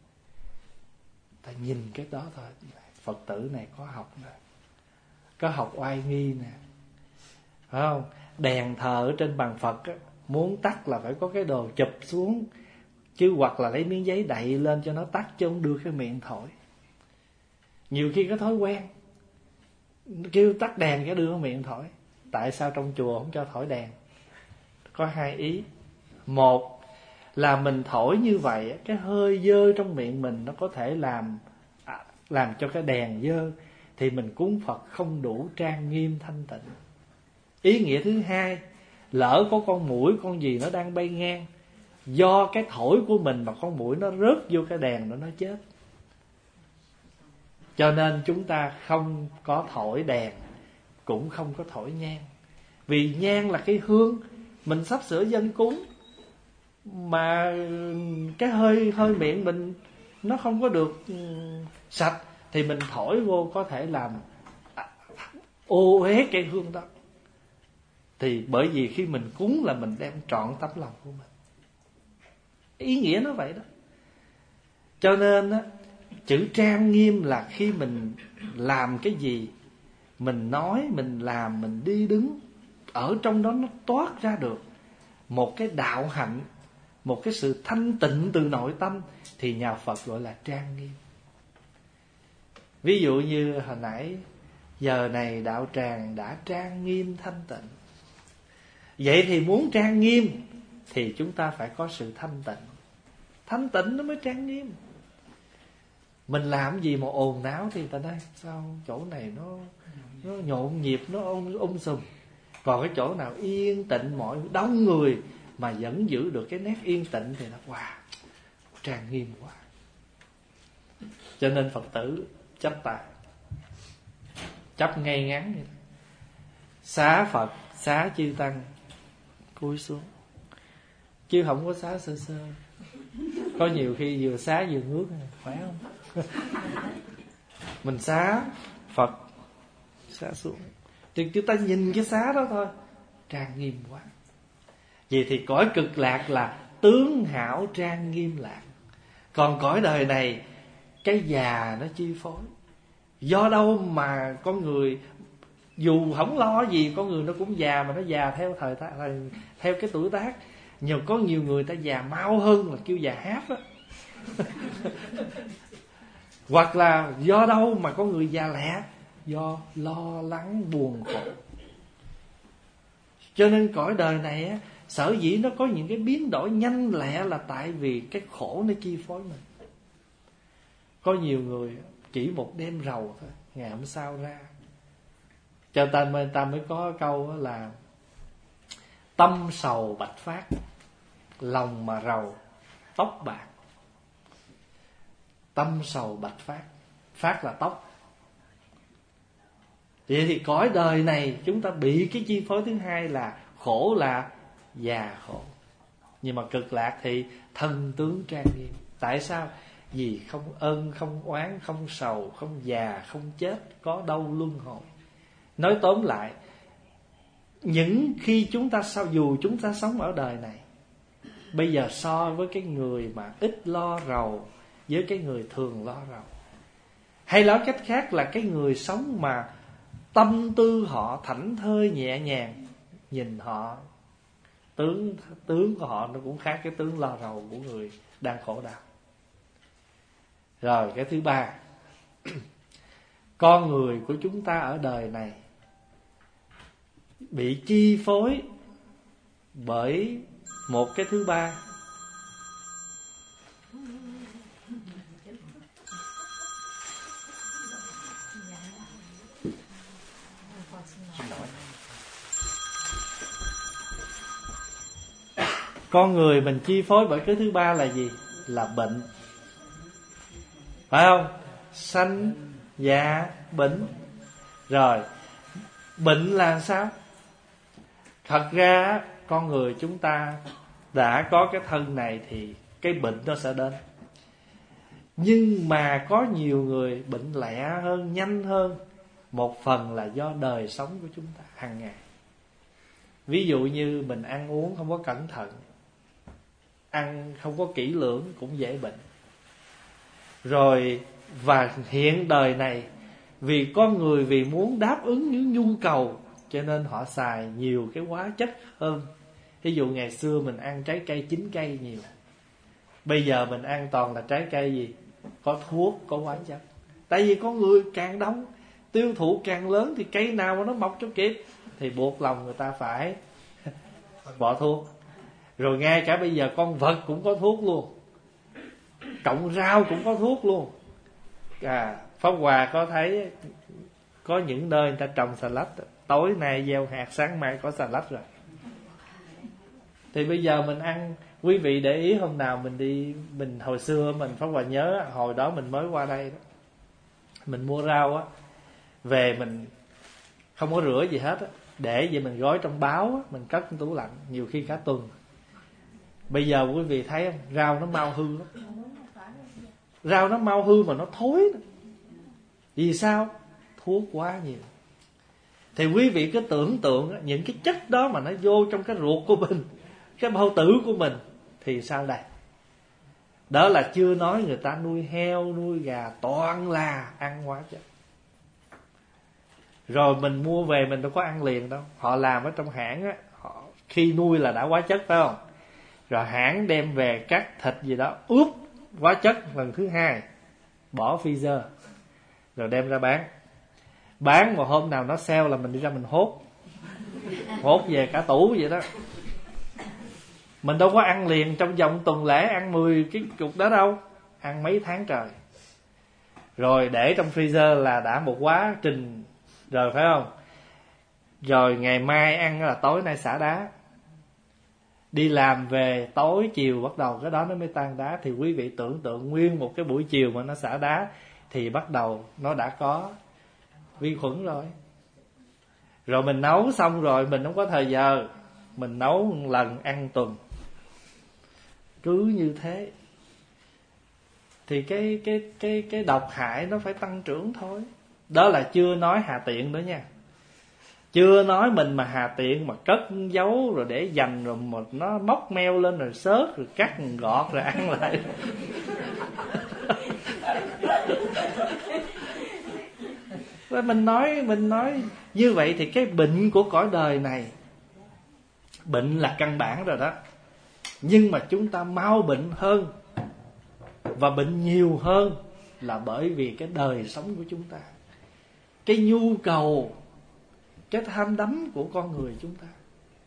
Speaker 1: Ta nhìn cái đó thôi, Phật tử này có học nè, có học oai nghi nè, phải không? Đèn thờ ở trên bàn Phật á, muốn tắt là phải có cái đồ chụp xuống, chứ hoặc là lấy miếng giấy đậy lên cho nó tắt, chứ không đưa cái miệng thổi. Nhiều khi có thói quen kêu tắt đèn cái đưa cái miệng thổi. Tại sao trong chùa không cho thổi đèn? Có hai ý. Một là mình thổi như vậy, cái hơi dơ trong miệng mình nó có thể làm làm cho cái đèn dơ, thì mình cúng Phật không đủ trang nghiêm thanh tịnh. Ý nghĩa thứ hai, lỡ có con muỗi con gì nó đang bay ngang, do cái thổi của mình mà con muỗi nó rớt vô cái đèn đó, nó chết. Cho nên chúng ta không có thổi đèn, cũng không có thổi nhang. Vì nhang là cái hương, mình sắp sửa dâng cúng, mà cái hơi hơi miệng mình nó không có được sạch, thì mình thổi vô có thể làm ô uế cái hương đó. Thì bởi vì khi mình cúng là mình đem trọn tấm lòng của mình. Ý nghĩa nó vậy đó. Cho nên á, chữ trang nghiêm là khi mình làm cái gì, mình nói, mình làm, mình đi đứng, ở trong đó nó toát ra được một cái đạo hạnh, một cái sự thanh tịnh từ nội tâm, thì nhà Phật gọi là trang nghiêm. Ví dụ như hồi nãy, giờ này đạo tràng đã trang nghiêm thanh tịnh. Vậy thì muốn trang nghiêm thì chúng ta phải có sự thanh tịnh. Thanh tịnh nó mới trang nghiêm. Mình làm gì mà ồn náo thì ta nói sao chỗ này nó nó nhộn nhịp, nó ôm um sùm. Còn cái chỗ nào yên tịnh, mọi đông người mà vẫn giữ được cái nét yên tịnh thì nó wow, trang nghiêm quá. Cho nên Phật tử chắp tay, chắp ngay ngắn vậy đó. Xá Phật, xá chư tăng, cúi xuống, chứ không có xá sơ sơ. Có nhiều khi vừa xá vừa ngước, phải không? Mình xá Phật, xá xuống, thì chúng ta nhìn cái xá đó thôi, trang nghiêm quá. Vậy thì cõi cực lạc là tướng hảo trang nghiêm lạc. Còn cõi đời này, cái già nó chi phối. Do đâu mà con người dù không lo gì, con người nó cũng già, mà nó già theo thời ta, theo cái tuổi tác. Nhưng có nhiều người ta già mau hơn là kêu già hát đó. Hoặc là do đâu mà có người già lẹ? Do lo lắng buồn khổ. Cho nên cõi đời này á, sở dĩ nó có những cái biến đổi nhanh lẹ là tại vì cái khổ nó chi phối mình. Có nhiều người chỉ một đêm rầu thôi, ngày hôm sau ra. Cho ta mới, ta mới có câu là tâm sầu bạch phát, lòng mà rầu tóc bạc. tâm sầu bạch phát. Phát là tóc. Vậy thì cõi đời này chúng ta bị cái chi phối thứ hai là khổ, là già khổ. Nhưng mà cực lạc thì thân tướng trang nghiêm. Tại sao? Vì không ân, không oán, không sầu, không già, không chết, có đâu luân hồi. Nói tóm lại, những khi chúng ta sao dù chúng ta sống ở đời này, bây giờ so với cái người mà ít lo rầu với cái người thường lo rầu, hay nói cách khác là cái người sống mà tâm tư họ thảnh thơi nhẹ nhàng, nhìn họ tướng tướng của họ nó cũng khác cái tướng lo rầu của người đang khổ đau. Rồi cái thứ ba, con người của chúng ta ở đời này bị chi phối bởi một cái thứ ba. Con người mình chi phối bởi cái thứ ba là gì? Là bệnh. Phải không? Sanh, già, bệnh. Rồi, bệnh là sao? Thật ra con người chúng ta đã có cái thân này thì cái bệnh nó sẽ đến. Nhưng mà có nhiều người bệnh lẹ hơn, nhanh hơn. Một phần là do đời sống của chúng ta hàng ngày. Ví dụ như mình ăn uống không có cẩn thận, ăn không có kỹ lưỡng cũng dễ bệnh. Rồi và hiện đời này, vì con người vì muốn đáp ứng những nhu cầu cho nên họ xài nhiều cái hóa chất hơn. Ví dụ ngày xưa mình ăn trái cây chín cây nhiều, bây giờ mình ăn toàn là trái cây gì? Có thuốc, có hóa chất. Tại vì con người càng đông, tiêu thụ càng lớn, thì cây nào mà nó mọc cho kịp thì buộc lòng người ta phải bỏ thuốc. Rồi ngay cả bây giờ con vật cũng có thuốc luôn, cộng rau cũng có thuốc luôn. À, Pháp Hòa có thấy có những nơi người ta trồng xà lách, tối nay gieo hạt, sáng mai có xà lách rồi. Thì bây giờ mình ăn, quý vị để ý hôm nào mình đi, mình hồi xưa mình Pháp Hòa nhớ hồi đó mình mới qua đây đó, mình mua rau á, về mình không có rửa gì hết á, để vậy mình gói trong báo á, mình cất trong tủ lạnh nhiều khi cả tuần. Bây giờ quý vị thấy không, rau nó mau hư lắm. Rau nó mau hư mà nó thối nữa. Vì sao? Thuốc quá nhiều. Thì quý vị cứ tưởng tượng những cái chất đó mà nó vô trong cái ruột của mình, cái bao tử của mình, thì sao đây? Đó là chưa nói người ta nuôi heo, nuôi gà toàn là ăn hóa chất. Rồi mình mua về mình đâu có ăn liền đâu. Họ làm ở trong hãng á, họ khi nuôi là đã hóa chất phải không? Rồi hãng đem về cắt thịt gì đó, ướp hóa chất lần thứ hai, bỏ freezer, rồi đem ra bán. Bán mà hôm nào nó sale là mình đi ra mình hốt, hốt về cả tủ vậy đó. Mình đâu có ăn liền trong vòng tuần lễ, ăn mười cái cục đó đâu, ăn mấy tháng trời. Rồi để trong freezer là đã một quá trình rồi phải không? Rồi ngày mai ăn là tối nay xả đá. Đi làm về tối chiều bắt đầu cái đó nó mới tan đá. Thì quý vị tưởng tượng nguyên một cái buổi chiều mà nó xả đá thì bắt đầu nó đã có vi khuẩn rồi. Rồi mình nấu xong rồi mình không có thời giờ, mình nấu một lần ăn tuần. Cứ như thế thì cái cái cái cái độc hại nó phải tăng trưởng thôi. Đó là chưa nói hà tiện nữa nha. Chưa nói mình mà hà tiện mà cất giấu rồi để dành, rồi mà nó móc meo lên rồi xớt rồi cắt gọt rồi ăn lại. Rồi mình nói mình nói như vậy thì cái bệnh của cõi đời này, bệnh là căn bản rồi đó. Nhưng mà chúng ta mau bệnh hơn và bệnh nhiều hơn là bởi vì cái đời sống của chúng ta, cái nhu cầu, cái tham đắm của con người chúng ta.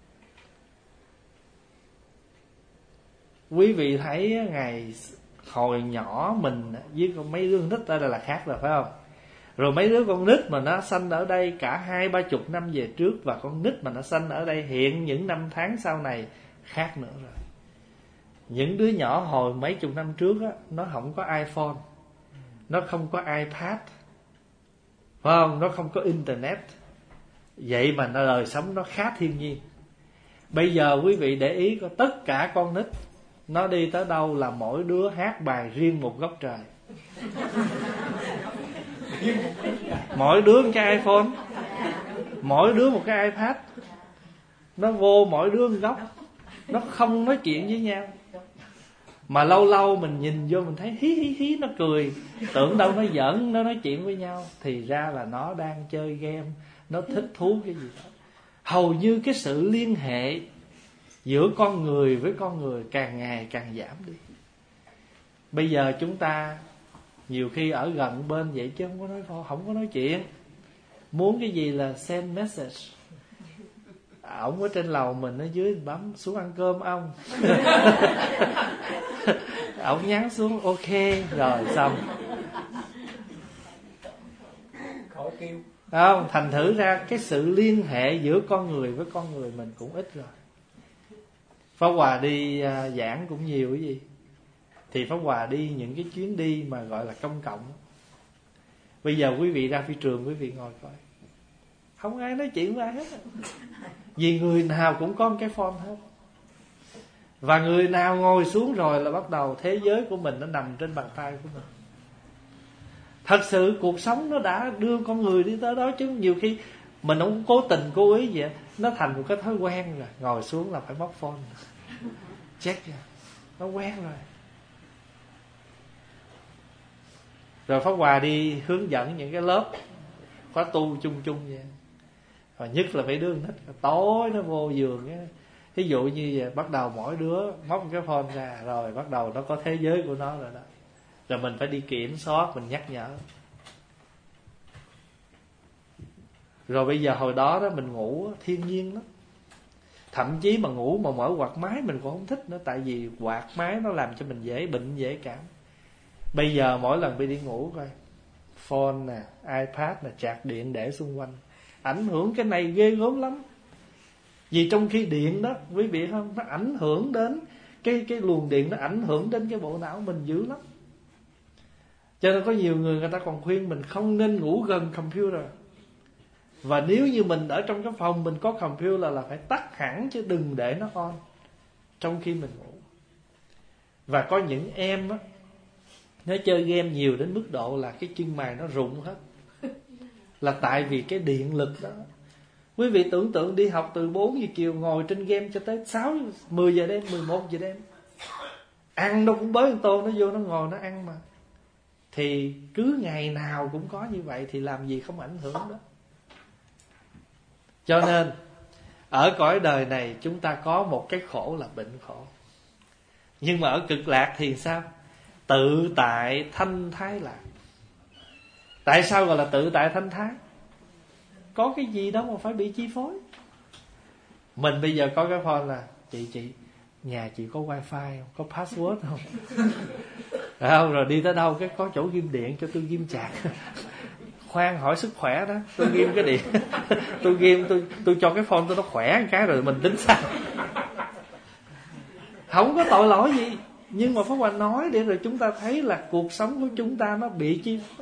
Speaker 1: Quý vị thấy ngày hồi nhỏ mình với con mấy đứa nít ở đây là khác rồi phải không? Rồi mấy đứa con nít mà nó sanh ở đây cả hai ba chục năm về trước, và con nít mà nó sanh ở đây hiện những năm tháng sau này khác nữa rồi. Những đứa nhỏ hồi mấy chục năm trước á, nó không có iPhone, nó không có iPad, phải không? Nó không có internet. Vậy mà nó đời sống nó khá thiên nhiên. Bây giờ quý vị để ý có tất cả con nít, nó đi tới đâu là mỗi đứa hát bài riêng một góc trời. Mỗi đứa một cái iPhone, mỗi đứa một cái iPad. Nó vô mỗi đứa một góc, nó không nói chuyện với nhau. Mà lâu lâu mình nhìn vô mình thấy hí hí hí nó cười, tưởng đâu nó giỡn, nó nói chuyện với nhau, thì ra là nó đang chơi game, nó thích thú cái gì đó. Hầu như cái sự liên hệ giữa con người với con người càng ngày càng giảm đi. Bây giờ chúng ta nhiều khi ở gần bên vậy chứ không có nói, không có nói chuyện. Muốn cái gì là send message. Ổng ở trên lầu, mình ở dưới bấm xuống ăn cơm ông. Ổng nhắn xuống ok rồi xong.
Speaker 2: Khỏi kêu.
Speaker 1: Không, thành thử ra cái sự liên hệ giữa con người với con người mình cũng ít rồi. Pháp Hòa đi uh, giảng cũng nhiều cái gì. Thì Pháp Hòa đi những cái chuyến đi mà gọi là công cộng. Bây giờ quý vị ra phi trường, quý vị ngồi coi, không ai nói chuyện với ai hết. Vì người nào cũng có một cái phone hết. Và người nào ngồi xuống rồi là bắt đầu thế giới của mình nó nằm trên bàn tay của mình. Thật sự cuộc sống nó đã đưa con người đi tới đó, chứ nhiều khi mình không cố tình cố ý vậy, nó thành một cái thói quen rồi. Ngồi xuống là phải móc phone, check rồi, nó quen rồi. Rồi Pháp Hòa đi hướng dẫn những cái lớp khóa tu chung chung vậy. Và nhất là mấy đứa thích tối nó vô giường á, ví dụ như vậy, bắt đầu mỗi đứa móc cái phone ra, rồi bắt đầu nó có thế giới của nó rồi đó. Rồi mình phải đi kiểm soát, mình nhắc nhở. Rồi bây giờ hồi đó đó mình ngủ thiên nhiên lắm. Thậm chí mà ngủ mà mở quạt máy mình cũng không thích nữa, tại vì quạt máy nó làm cho mình dễ bệnh dễ cảm. Bây giờ mỗi lần đi đi ngủ coi, phone nè, iPad nè, sạc điện để xung quanh, ảnh hưởng cái này ghê gớm lắm. Vì trong khi điện đó, quý vị không, nó ảnh hưởng đến cái cái luồng điện, nó ảnh hưởng đến cái bộ não mình dữ lắm. Cho nên có nhiều người người ta còn khuyên mình không nên ngủ gần computer. Và nếu như mình ở trong cái phòng mình có computer là phải tắt hẳn, chứ đừng để nó on trong khi mình ngủ. Và có những em á, nó chơi game nhiều đến mức độ là cái chân mày nó rụng hết, là tại vì cái điện lực đó. Quý vị tưởng tượng đi học từ bốn giờ chiều ngồi trên game cho tới sáu, mười giờ đêm, mười một giờ đêm. Ăn đâu cũng bới một tô, nó vô nó ngồi nó ăn mà. Thì cứ ngày nào cũng có như vậy thì làm gì không ảnh hưởng đó. Cho nên ở cõi đời này chúng ta có một cái khổ là bệnh khổ. Nhưng mà ở cực lạc thì sao? Tự tại thanh thái lạc. Tại sao gọi là tự tại thanh thái? Có cái gì đâu mà phải bị chi phối. Mình bây giờ có cái phone là Chị chị nhà chị có wifi không? Có password không? Không, rồi đi tới đâu cái có chỗ ghim điện cho tôi ghim chạc. Khoan hỏi sức khỏe đó, tôi ghim cái điện. Tôi ghim, tôi tôi cho cái phone tôi nó khỏe một cái rồi mình tính sao. Không có tội lỗi gì. Nhưng mà Pháp Hòa nói để rồi chúng ta thấy là cuộc sống của chúng ta nó bị chi phối.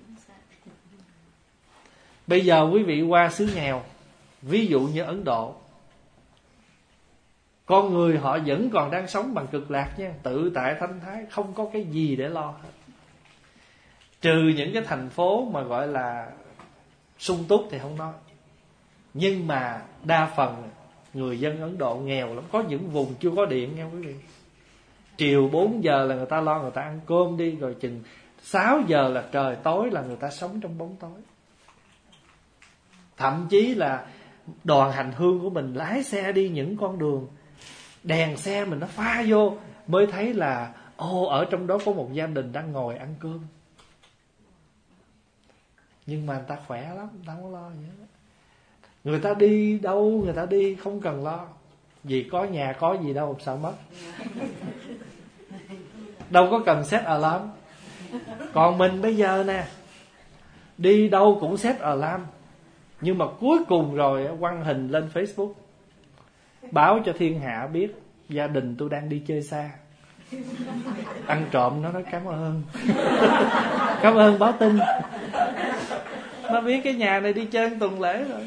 Speaker 1: Bây giờ quý vị qua xứ nghèo, ví dụ như Ấn Độ, con người họ vẫn còn đang sống bằng cực lạc nha, tự tại thanh thái, không có cái gì để lo hết. Trừ những cái thành phố mà gọi là sung túc thì không nói. Nhưng mà đa phần người dân Ấn Độ nghèo lắm. Có những vùng chưa có điện nha quý vị. Chiều bốn giờ là người ta lo người ta ăn cơm đi, rồi chừng sáu giờ là trời tối là người ta sống trong bóng tối. Thậm chí là đoàn hành hương của mình lái xe đi những con đường, đèn xe mình nó pha vô mới thấy là ô, ở trong đó có một gia đình đang ngồi ăn cơm. Nhưng mà người ta khỏe lắm, người ta không có lo gì hết. Người ta đi đâu người ta đi không cần lo, vì có nhà có gì đâu sợ mất. Đâu có cần set alarm. Còn mình bây giờ nè, đi đâu cũng set alarm. Nhưng mà cuối cùng rồi quăng hình lên Facebook, báo cho thiên hạ biết gia đình tôi đang đi chơi xa. Ăn trộm nó nói cảm ơn. Cảm ơn báo tin. Nó biết cái nhà này đi chơi tuần lễ rồi.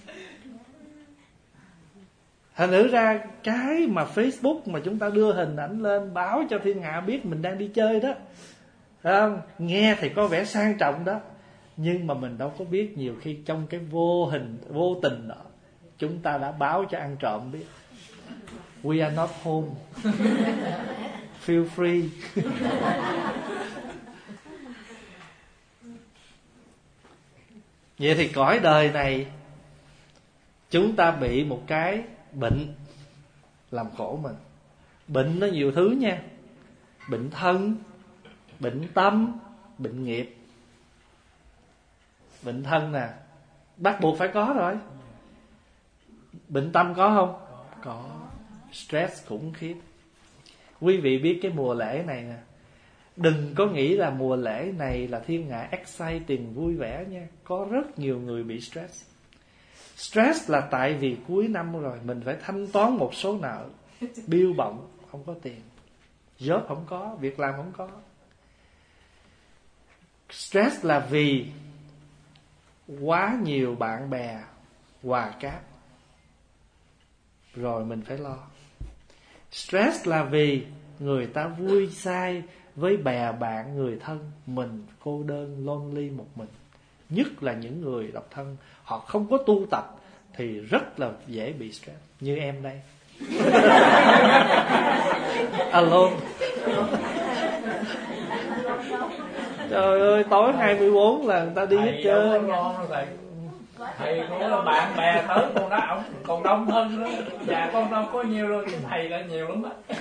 Speaker 1: Thành thử ra cái mà Facebook mà chúng ta đưa hình ảnh lên báo cho thiên hạ biết mình đang đi chơi đó, phải không? Nghe thì có vẻ sang trọng đó, nhưng mà mình đâu có biết nhiều khi trong cái vô hình, vô tình đó, chúng ta đã báo cho ăn trộm biết. We are not home. Feel free. Vậy thì cõi đời này chúng ta bị một cái bệnh làm khổ mình. Bệnh nó nhiều thứ nha. Bệnh thân, bệnh tâm, bệnh nghiệp. Bệnh thân nè, bắt buộc phải có rồi. Bệnh tâm có không? Có. Stress khủng khiếp. Quý vị biết cái mùa lễ này nè, đừng có nghĩ là mùa lễ này là thiên hạ exciting, vui vẻ nha. Có rất nhiều người bị stress. Stress là tại vì cuối năm rồi mình phải thanh toán một số nợ, bill bọng, không có tiền, job không có, việc làm không có. Stress là vì quá nhiều bạn bè quà cáp, rồi mình phải lo. Stress là vì người ta vui say với bè bạn, người thân, mình cô đơn, lonely một mình. Nhất là những người độc thân, họ không có tu tập thì rất là dễ bị stress. Như em đây. Alone. Trời ơi, tối hai mươi bốn là người ta đi hết trơn.
Speaker 2: Thầy có bạn bè tới con đó ổng còn đông hơn nữa. Dạ con đâu có nhiều rồi, thầy là nhiều lắm á.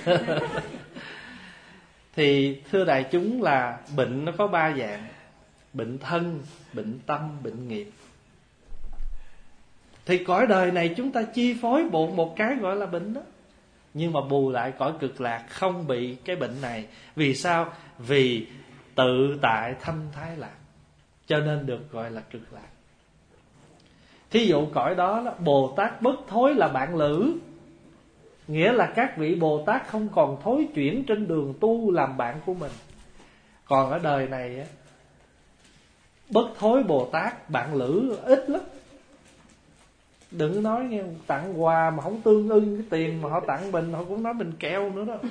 Speaker 1: Thì thưa đại chúng là bệnh nó có ba dạng: bệnh thân, bệnh tâm, bệnh nghiệp. Thì cõi đời này chúng ta chi phối bộ một cái gọi là bệnh đó. Nhưng mà bù lại cõi cực lạc không bị cái bệnh này. Vì sao? Vì tự tại thâm thái lạc, cho nên được gọi là cực lạc. Thí dụ cõi đó là Bồ Tát bất thối là bạn lữ, nghĩa là các vị Bồ Tát không còn thối chuyển trên đường tu làm bạn của mình. Còn ở đời này á, bất thối Bồ Tát bạn lữ ít lắm. Đừng nói nghe, tặng quà mà không tương ưng cái tiền mà họ tặng mình, họ cũng nói mình keo nữa đó.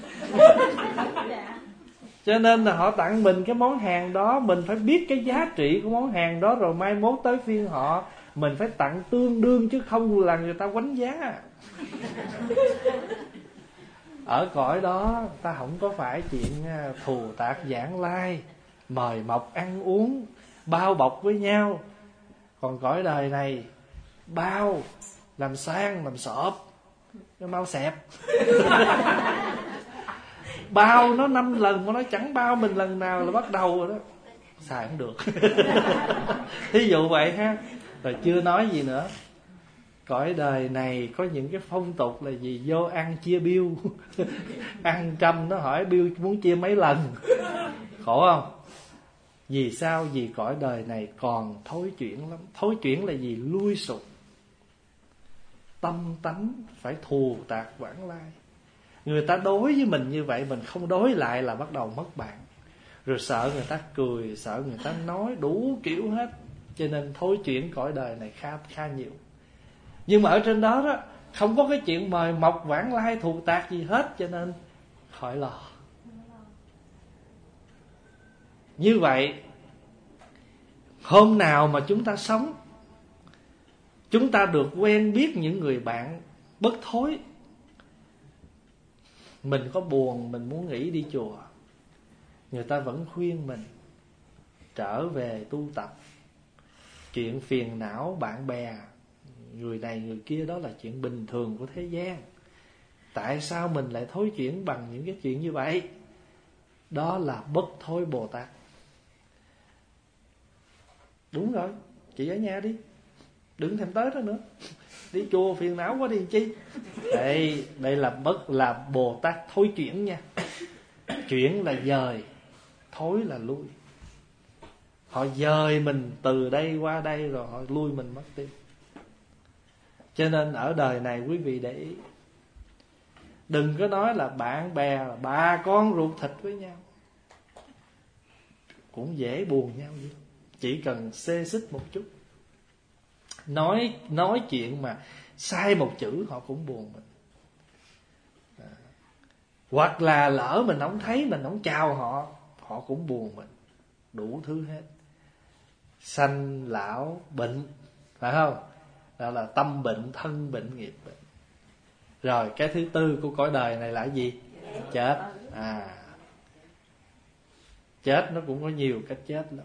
Speaker 1: Cho nên là họ tặng mình cái món hàng đó, mình phải biết cái giá trị của món hàng đó, rồi mai mốt tới phiên họ mình phải tặng tương đương, chứ không là người ta quánh giá. Ở cõi đó ta không có phải chuyện thù tạc giảng lai, mời mọc ăn uống, bao bọc với nhau. Còn cõi đời này bao, làm sang, làm sọp, nó mau xẹp. Bao nó năm lần mà nó chẳng bao mình lần nào là bắt đầu rồi đó. Xài không được. Thí dụ vậy ha. Rồi chưa nói gì nữa. Cõi đời này có những cái phong tục là gì? Vô ăn chia bill. Ăn trăm nó hỏi bill muốn chia mấy lần. Khổ không? Vì sao? Vì cõi đời này còn thối chuyển lắm. Thối chuyển là gì? Lui sụp. Tâm tánh phải thù tạc vãng lai. Người ta đối với mình như vậy, mình không đối lại là bắt đầu mất bạn. Rồi sợ người ta cười, sợ người ta nói, đủ kiểu hết. Cho nên thối chuyển cõi đời này khá, khá nhiều. Nhưng mà ở trên đó đó, không có cái chuyện mời mọc vãng lai thù tạc gì hết, cho nên khỏi lo. Như vậy, hôm nào mà chúng ta sống, chúng ta được quen biết những người bạn bất thối. Mình có buồn, mình muốn nghỉ đi chùa, người ta vẫn khuyên mình trở về tu tập. Chuyện phiền não bạn bè, người này người kia, đó là chuyện bình thường của thế gian. Tại sao mình lại thối chuyển bằng những cái chuyện như vậy? Đó là bất thối Bồ Tát. Đúng rồi, chị ở nhà đi, đừng thèm tới đó nữa. Đi chùa phiền não quá đi chi. Đây, đây là bất là Bồ Tát thối chuyển nha. Chuyển là dời, thối là lui. Họ dời mình từ đây qua đây, rồi họ lui mình mất tiêu. Cho nên ở đời này quý vị để ý, Đừng có nói là bạn bè, là bà con ruột thịt với nhau, cũng dễ buồn nhau vậy. Chỉ cần xê xích một chút, nói nói chuyện mà sai một chữ họ cũng buồn mình. À. Hoặc là lỡ mình không thấy, mình không chào họ, họ cũng buồn mình. Đủ thứ hết. Sanh lão bệnh, phải không? Đó là tâm bệnh, thân bệnh, nghiệp bệnh. Rồi cái thứ tư của cõi đời này là gì? Chết. À, chết nó cũng có nhiều cách chết lắm.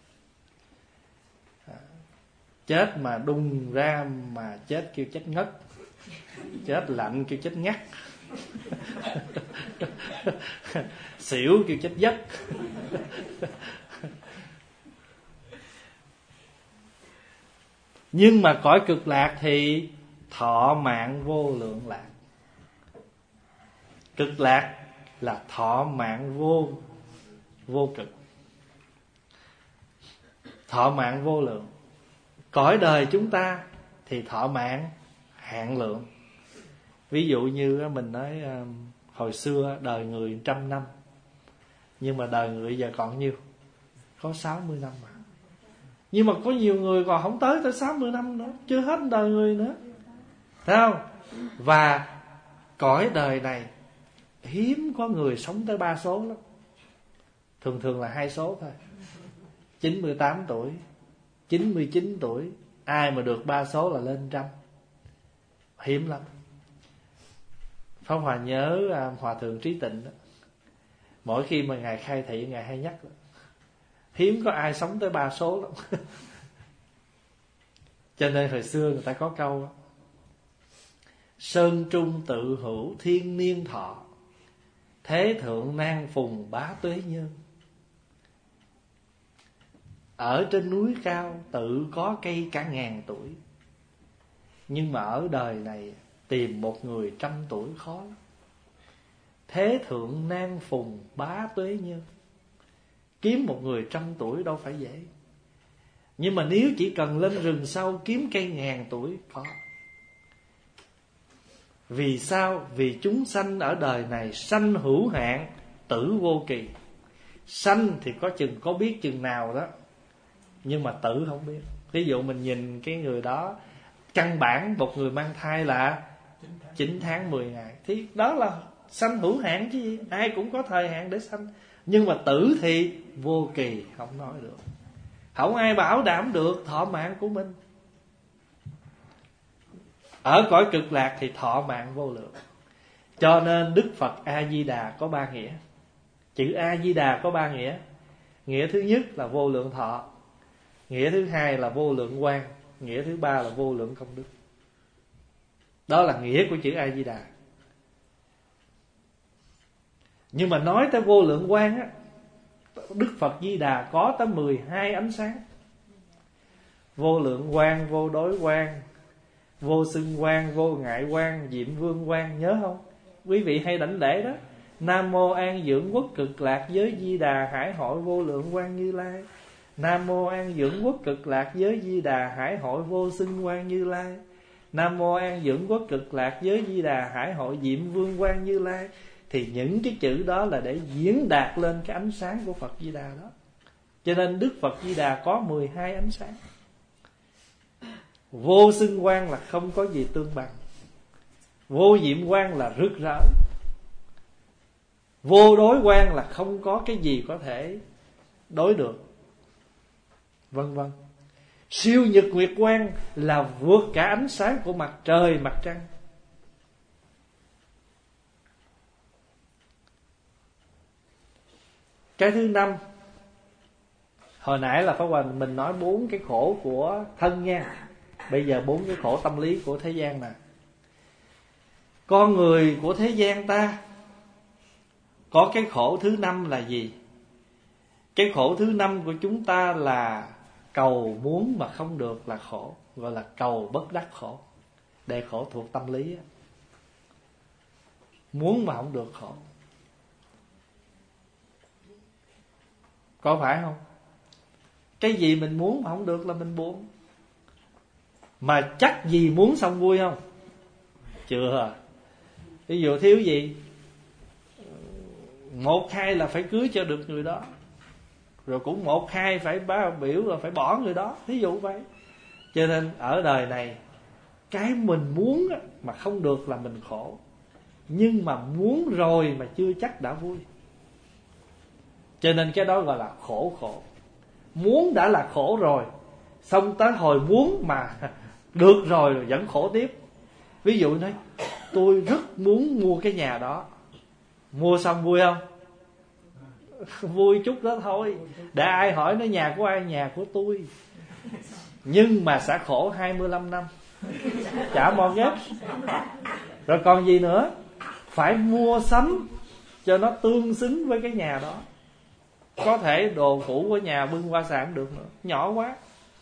Speaker 1: À, chết mà đùng ra mà chết kêu chết ngất, chết lạnh kêu chết ngắt, xỉu kêu chết giấc. Nhưng mà cõi cực lạc thì thọ mạng vô lượng lạc. Cực lạc là thọ mạng vô vô cực, thọ mạng vô lượng. Cõi đời chúng ta thì thọ mạng hạn lượng. Ví dụ như mình nói hồi xưa đời người trăm năm, nhưng mà đời người giờ còn nhiêu? Có sáu mươi năm mà. Nhưng mà có nhiều người còn không tới tới sáu mươi năm nữa, chưa hết đời người nữa, thấy không? Và cõi đời này hiếm có người sống tới ba số lắm. Thường thường là hai số thôi. chín mươi tám tuổi, chín mươi chín tuổi, ai mà được ba số là lên trăm. Hiếm lắm. Pháp Hòa nhớ à, Hòa thượng Trí Tịnh đó, mỗi khi mà ngài khai thị, ngài hay nhắc đó, hiếm có ai sống tới ba số lắm. Cho nên hồi xưa người ta có câu đó, sơn trung tự hữu thiên niên thọ, thế thượng nan phùng bá tuế nhân. Ở trên núi cao tự có cây cả ngàn tuổi, nhưng mà ở đời này tìm một người trăm tuổi khó lắm. Thế thượng nan phùng bá tuế nhân, kiếm một người trăm tuổi đâu phải dễ. Nhưng mà nếu chỉ cần lên rừng sâu kiếm cây ngàn tuổi có. Vì sao? Vì chúng sanh ở đời này sanh hữu hạn, tử vô kỳ. Sanh thì có chừng có biết chừng nào đó, nhưng mà tử không biết. Ví dụ mình nhìn cái người đó, căn bản một người mang thai là chín tháng mười ngày, thì đó là sanh hữu hạn chứ gì. Ai cũng có thời hạn để sanh. Nhưng mà tử thì vô kỳ, không nói được. Không ai bảo đảm được thọ mạng của mình. Ở cõi cực lạc thì thọ mạng vô lượng. Cho nên Đức Phật A-di-đà có ba nghĩa. Chữ A-di-đà có ba nghĩa. Nghĩa thứ nhất là vô lượng thọ, nghĩa thứ hai là vô lượng quang, nghĩa thứ ba là vô lượng công đức. Đó là nghĩa của chữ A-di-đà. Nhưng mà nói tới vô lượng quang á, Đức Phật Di Đà có tới mười hai ánh sáng. Vô lượng quang, vô đối quang, vô xưng quang, vô ngại quang, diệm vương quang. Nhớ không? Quý vị hay đảnh lễ đó. Nam mô an dưỡng quốc cực lạc giới Di Đà hải hội vô lượng quang Như Lai. Nam mô an dưỡng quốc cực lạc giới Di Đà hải hội vô xưng quang Như Lai. Nam mô an dưỡng quốc cực lạc giới Di Đà hải hội diệm vương quang Như Lai. Thì những cái chữ đó là để diễn đạt lên cái ánh sáng của Phật Di Đà đó. Cho nên Đức Phật Di Đà có mười hai ánh sáng. Vô xưng quang là không có gì tương bằng, vô diệm quang là rực rỡ, vô đối quang là không có cái gì có thể đối được, vân vân. Siêu nhật nguyệt quang là vượt cả ánh sáng của mặt trời, mặt trăng. Cái thứ năm, hồi nãy là Pháp Hòa mình nói bốn cái khổ của thân nha. Bây giờ bốn cái khổ tâm lý của thế gian nè. Con người của thế gian ta có cái khổ thứ năm là gì? Cái khổ thứ năm của chúng ta là cầu muốn mà không được là khổ, gọi là cầu bất đắc khổ. Đây khổ thuộc tâm lý á. Muốn mà không được khổ. Có phải không? Cái gì mình muốn mà không được là mình buồn. Mà chắc gì muốn xong vui không? Chưa. Ví dụ thiếu gì, một hai là phải cưới cho được người đó, rồi cũng một hai phải bá biểu là phải bỏ người đó, ví dụ vậy. Cho nên ở đời này, cái mình muốn mà không được là mình khổ, nhưng mà muốn rồi mà chưa chắc đã vui. Cho nên cái đó gọi là khổ khổ. Muốn đã là khổ rồi, xong tới hồi muốn mà được rồi rồi vẫn khổ tiếp. Ví dụ nói tôi rất muốn mua cái nhà đó, mua xong vui không? Vui chút đó thôi. Để ai hỏi nó nhà của ai? Nhà của tôi. Nhưng mà sẽ khổ hai mươi lăm năm, trả mortgage. Rồi còn gì nữa? Phải mua sắm cho nó tương xứng với cái nhà đó. Có thể đồ cũ của nhà bưng qua sàn được nữa, nhỏ quá.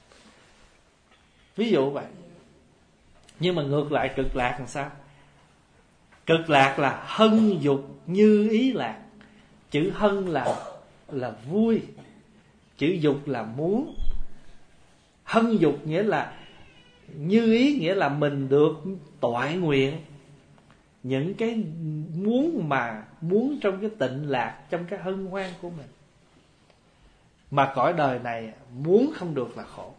Speaker 1: Ví dụ vậy. Nhưng mà ngược lại cực lạc làm sao? Cực lạc là hân dục như ý lạc. Chữ hân là là vui, chữ dục là muốn. Hân dục nghĩa là như ý, nghĩa là mình được toại nguyện những cái muốn mà muốn trong cái tịnh lạc, trong cái hân hoan của mình. Mà cõi đời này muốn không được là khổ.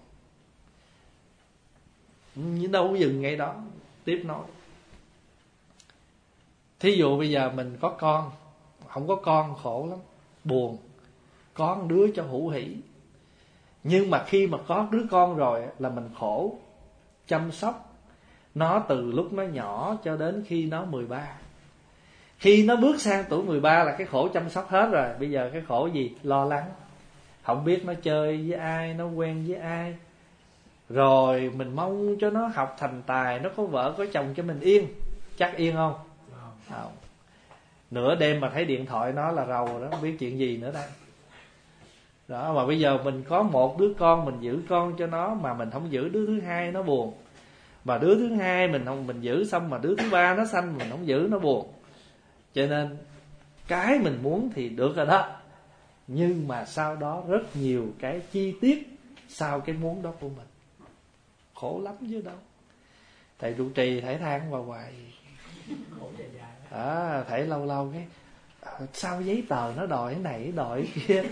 Speaker 1: Nhưng đâu dừng ngay đó, tiếp nói. Thí dụ bây giờ mình có con, không có con khổ lắm, buồn. Có một đứa cho hữu hỷ. Nhưng mà khi mà có đứa con rồi là mình khổ, chăm sóc nó từ lúc nó nhỏ cho đến khi nó mười ba. Khi nó bước sang tuổi mười ba là cái khổ chăm sóc hết rồi. Bây giờ cái khổ gì? Lo lắng. Không biết nó chơi với ai, nó quen với ai. Rồi mình mong cho nó học thành tài, nó có vợ có chồng cho mình yên. Chắc yên không? Không. Nửa đêm mà thấy điện thoại nó là rầu đó, không biết chuyện gì nữa đây. Đó, mà bây giờ mình có một đứa con, mình giữ con cho nó, mà mình không giữ đứa thứ hai nó buồn. Mà đứa thứ hai mình không mình giữ xong mà đứa thứ ba nó sanh mình không giữ nó buồn. Cho nên cái mình muốn thì được rồi đó, nhưng mà sau đó rất nhiều cái chi tiết sau cái muốn đó của mình. Khổ lắm chứ đâu. Thầy trụ trì thầy than vào hoài. À, thầy lâu lâu cái sao giấy tờ nó đòi cái này đòi cái kia.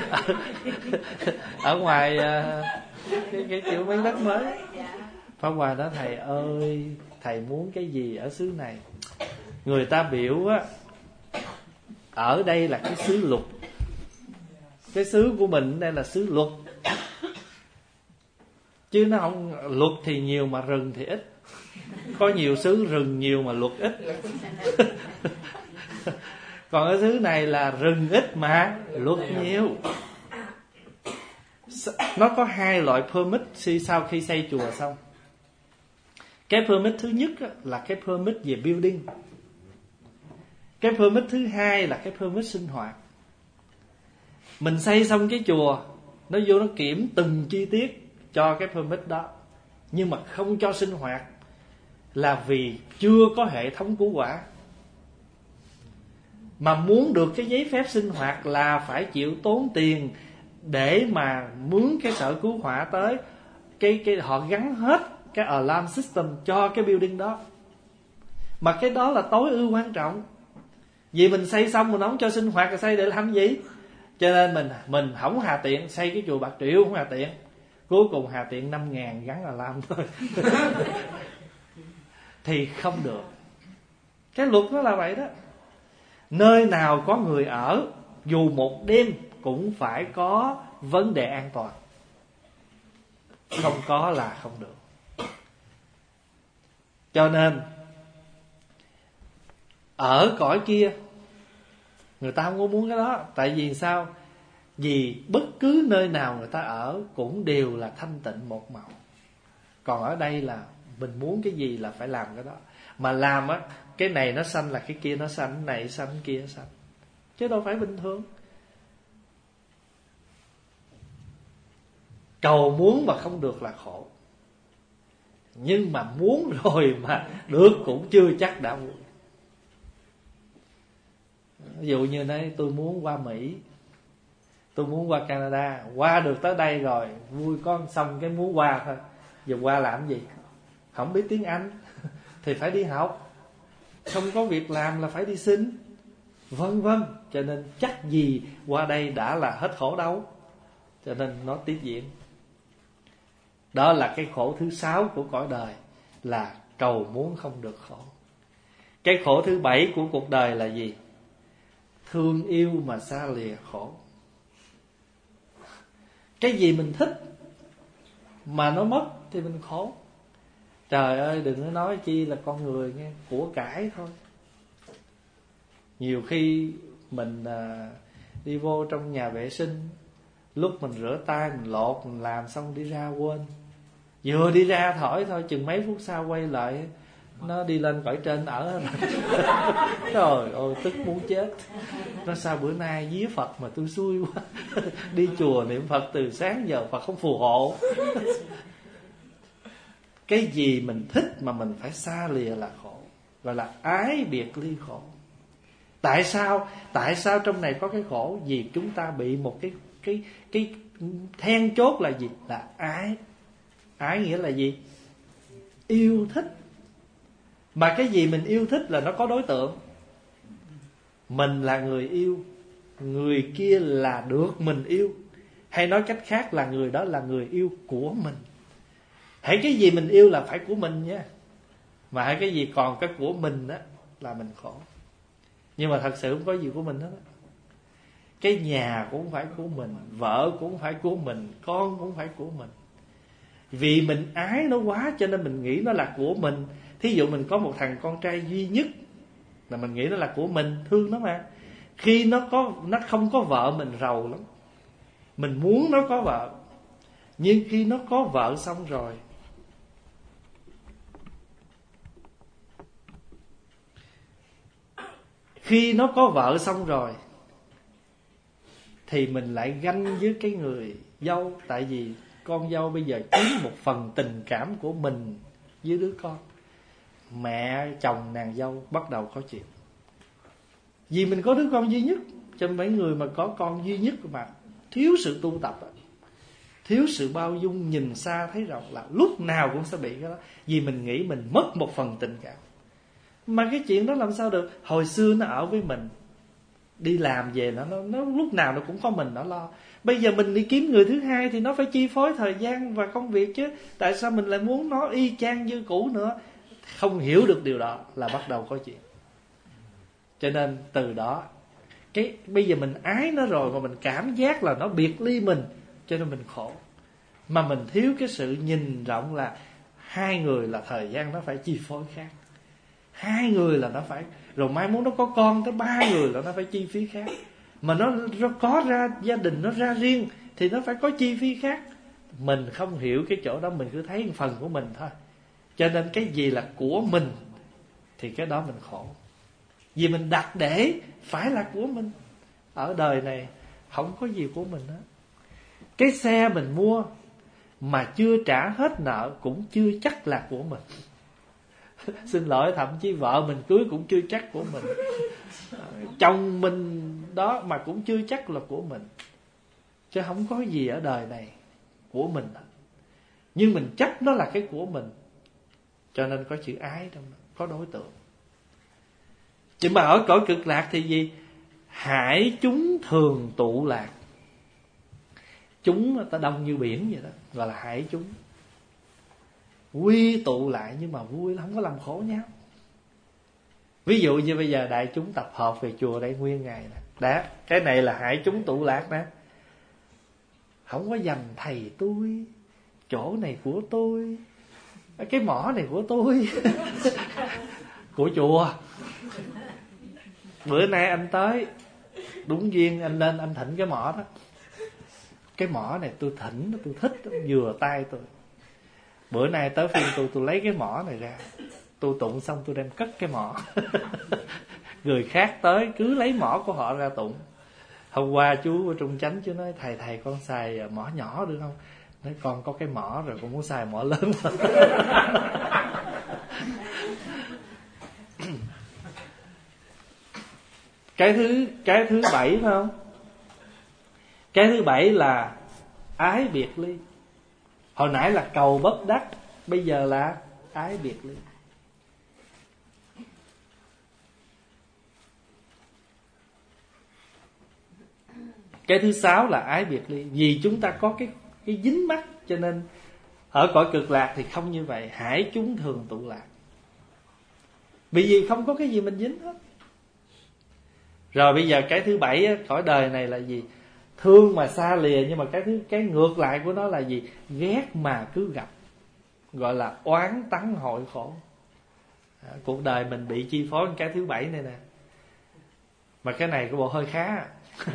Speaker 1: Ở ngoài cái, cái kiểu miếng đất mới Pháp Hòa đó, thầy ơi, thầy muốn cái gì ở xứ này? Người ta biểu á, ở đây là cái xứ luật, cái xứ của mình đây là xứ luật, chứ nó không luật thì nhiều mà rừng thì ít. Có nhiều xứ rừng nhiều mà luật ít. Còn ở xứ này là rừng ít mà luật nhiều. Nó có hai loại permit sau khi xây chùa xong. Cái permit thứ nhất là cái permit về building. Cái permit thứ hai là cái permit sinh hoạt. Mình xây xong cái chùa, nó vô nó kiểm từng chi tiết cho cái permit đó, nhưng mà không cho sinh hoạt là vì chưa có hệ thống cứu hỏa. Mà muốn được cái giấy phép sinh hoạt là phải chịu tốn tiền để mà mướn cái sở cứu hỏa tới. Cái, cái họ gắn hết cái alarm system cho cái building đó. Mà cái đó là tối ưu quan trọng. Vì mình xây xong mình không cho sinh hoạt thì xây để làm gì? Cho nên mình mình không hà tiện xây cái chùa Bạc Triệu, không hà tiện. Cuối cùng hà tiện năm ngàn gắn alarm thôi. Thì không được. Cái luật nó là vậy đó. Nơi nào có người ở, dù một đêm cũng phải có vấn đề an toàn. Không có là không được. Cho nên ở cõi kia người ta không có muốn cái đó. Tại vì sao? Vì bất cứ nơi nào người ta ở cũng đều là thanh tịnh một màu. Còn ở đây là mình muốn cái gì là phải làm cái đó. Mà làm á, cái này nó sanh là cái kia nó sanh, cái này sanh cái kia nó sanh, chứ đâu phải bình thường. Cầu muốn mà không được là khổ, nhưng mà muốn rồi mà được cũng chưa chắc đã vui. Ví dụ như nói tôi muốn qua Mỹ, tôi muốn qua Canada, qua được tới đây rồi vui con xong cái muốn qua thôi. Giờ qua làm gì? Không biết tiếng Anh thì phải đi học. không có việc làm là phải đi xin, vân vân. Cho nên chắc gì qua đây đã là hết khổ đâu, cho nên nó tiếp diễn. Đó là cái khổ thứ sáu của cõi đời, là cầu muốn không được khổ. Cái khổ thứ bảy của cuộc đời là gì? Thương yêu mà xa lìa khổ. Cái gì mình thích mà nó mất thì mình khổ. Trời ơi, đừng có nói chi là con người nghe, của cải thôi. Nhiều khi mình à, đi vô trong nhà vệ sinh, lúc mình rửa tay, mình lột, mình làm xong đi ra quên. Vừa đi ra thổi thôi, chừng mấy phút sau quay lại, nó đi lên cõi trên ở rồi. Trời ơi, tức muốn chết. Nó sao bữa nay vía Phật mà tôi xui quá. Đi chùa niệm Phật từ sáng giờ Phật không phù hộ. Cái gì mình thích mà mình phải xa lìa là khổ, gọi là ái biệt ly khổ. Tại sao? Tại sao trong này có cái khổ? Vì chúng ta bị một cái cái cái then chốt là gì? Là ái. Ái nghĩa là gì? Yêu thích. Mà cái gì mình yêu thích là nó có đối tượng. Mình là người yêu, người kia là được mình yêu. Hay nói cách khác là người đó là người yêu của mình. Hãy cái gì mình yêu là phải của mình nha. Mà hãy cái gì còn cái của mình đó là mình khổ. Nhưng mà thật sự không có gì của mình hết. Cái nhà cũng phải của mình, vợ cũng phải của mình, con cũng phải của mình. Vì mình ái nó quá cho nên mình nghĩ nó là của mình. Thí dụ mình có một thằng con trai duy nhất là mình nghĩ nó là của mình, thương nó mà. Khi nó có nó không có vợ mình rầu lắm. Mình muốn nó có vợ. Nhưng khi nó có vợ xong rồi, Khi nó có vợ xong rồi thì mình lại ganh với cái người dâu. Tại vì con dâu bây giờ chiếm một phần tình cảm của mình với đứa con. Mẹ chồng nàng dâu bắt đầu có chuyện. Vì mình có đứa con duy nhất. Cho mấy người mà có con duy nhất mà thiếu sự tu tập, thiếu sự bao dung, nhìn xa thấy rộng, là lúc nào cũng sẽ bị cái đó. Vì mình nghĩ mình mất một phần tình cảm. Mà cái chuyện đó làm sao được? Hồi xưa nó ở với mình, đi làm về nó, nó, nó lúc nào nó cũng có mình nó lo. Bây giờ mình đi kiếm người thứ hai thì nó phải chi phối thời gian và công việc chứ. Tại sao mình lại muốn nó y chang như cũ nữa? Không hiểu được điều đó là bắt đầu có chuyện. Cho nên từ đó cái bây giờ mình ái nó rồi mà mình cảm giác là nó biệt ly mình, cho nên mình khổ. Mà mình thiếu cái sự nhìn rộng là hai người là thời gian nó phải chi phối khác. Hai người là nó phải, rồi mai muốn nó có con tới ba người là nó phải chi phí khác. Mà nó, nó có ra gia đình nó ra riêng thì nó phải có chi phí khác. Mình không hiểu cái chỗ đó, mình cứ thấy phần của mình thôi. Cho nên cái gì là của mình thì cái đó mình khổ. Vì mình đặt để phải là của mình. Ở đời này không có gì của mình hết. Cái xe mình mua mà chưa trả hết nợ cũng chưa chắc là của mình. Xin lỗi, thậm chí vợ mình cưới cũng chưa chắc của mình. Chồng mình đó mà cũng chưa chắc là của mình. Chứ không có gì ở đời này của mình. Nhưng mình chấp nó là cái của mình. Cho nên có chữ ái trong đó, có đối tượng. Chứ mà ở cõi cực lạc thì gì? Hải chúng thường tụ lạc. Chúng ta đông như biển vậy đó, gọi là hải chúng. Quy tụ lại nhưng mà vui, không có làm khổ nhau. Ví dụ như bây giờ đại chúng tập hợp về chùa đây nguyên ngày nè. Đó, cái này là hải chúng tụ lạc nè. Không có dành thầy tôi, chỗ này của tôi, cái mỏ này của tôi. Của chùa. Bữa nay anh tới, đúng duyên anh lên anh thỉnh cái mỏ đó. Cái mỏ này tôi thỉnh, tôi thích, vừa tay tôi. Bữa nay tới phiên tôi, tôi lấy cái mỏ này ra, tôi tụng xong tôi đem cất cái mỏ. Người khác tới cứ lấy mỏ của họ ra tụng. Hôm qua chú ở Trung Chánh chú nói thầy thầy con xài mỏ nhỏ được không? Nói con có cái mỏ rồi, con muốn xài mỏ lớn. Cái thứ cái thứ bảy phải không? Cái thứ bảy là ái biệt ly. Hồi nãy là cầu bất đắc, bây giờ là ái biệt ly. Cái thứ sáu là ái biệt ly. Vì chúng ta có cái, cái dính mắc, cho nên ở cõi cực lạc thì không như vậy. Hải chúng thường tụ lạc, vì vì không có cái gì mình dính hết. Rồi bây giờ cái thứ bảy á, cõi đời này là gì? Thương mà xa lìa, nhưng mà cái thứ cái ngược lại của nó là gì? Ghét mà cứ gặp, gọi là oán tắng hội khổ. À, cuộc đời mình bị chi phối cái thứ bảy này nè. Mà cái này của bộ hơi khá.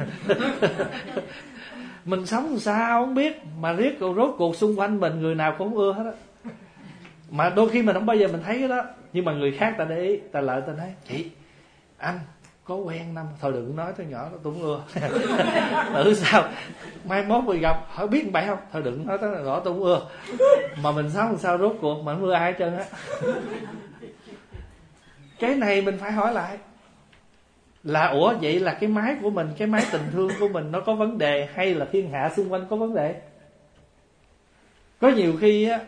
Speaker 1: Mình sống sao không biết, mà riết rốt cuộc xung quanh mình người nào cũng không ưa hết á. Mà đôi khi mình không bao giờ mình thấy cái đó, nhưng mà người khác ta để ý, ta lợi ta nói: chị, anh có quen năm, thôi đừng nói tới nhỏ đó tôi không ưa. Tự sao mai mốt mình gặp hỏi biết bạn không, thôi đừng nói tới nhỏ tôi không ưa. Mà mình sống sao rốt cuộc mà không ưa ai hết trơn á. Cái này mình phải hỏi lại là ủa vậy là cái máy của mình, cái máy tình thương của mình nó có vấn đề, hay là thiên hạ xung quanh có vấn đề? Có nhiều khi á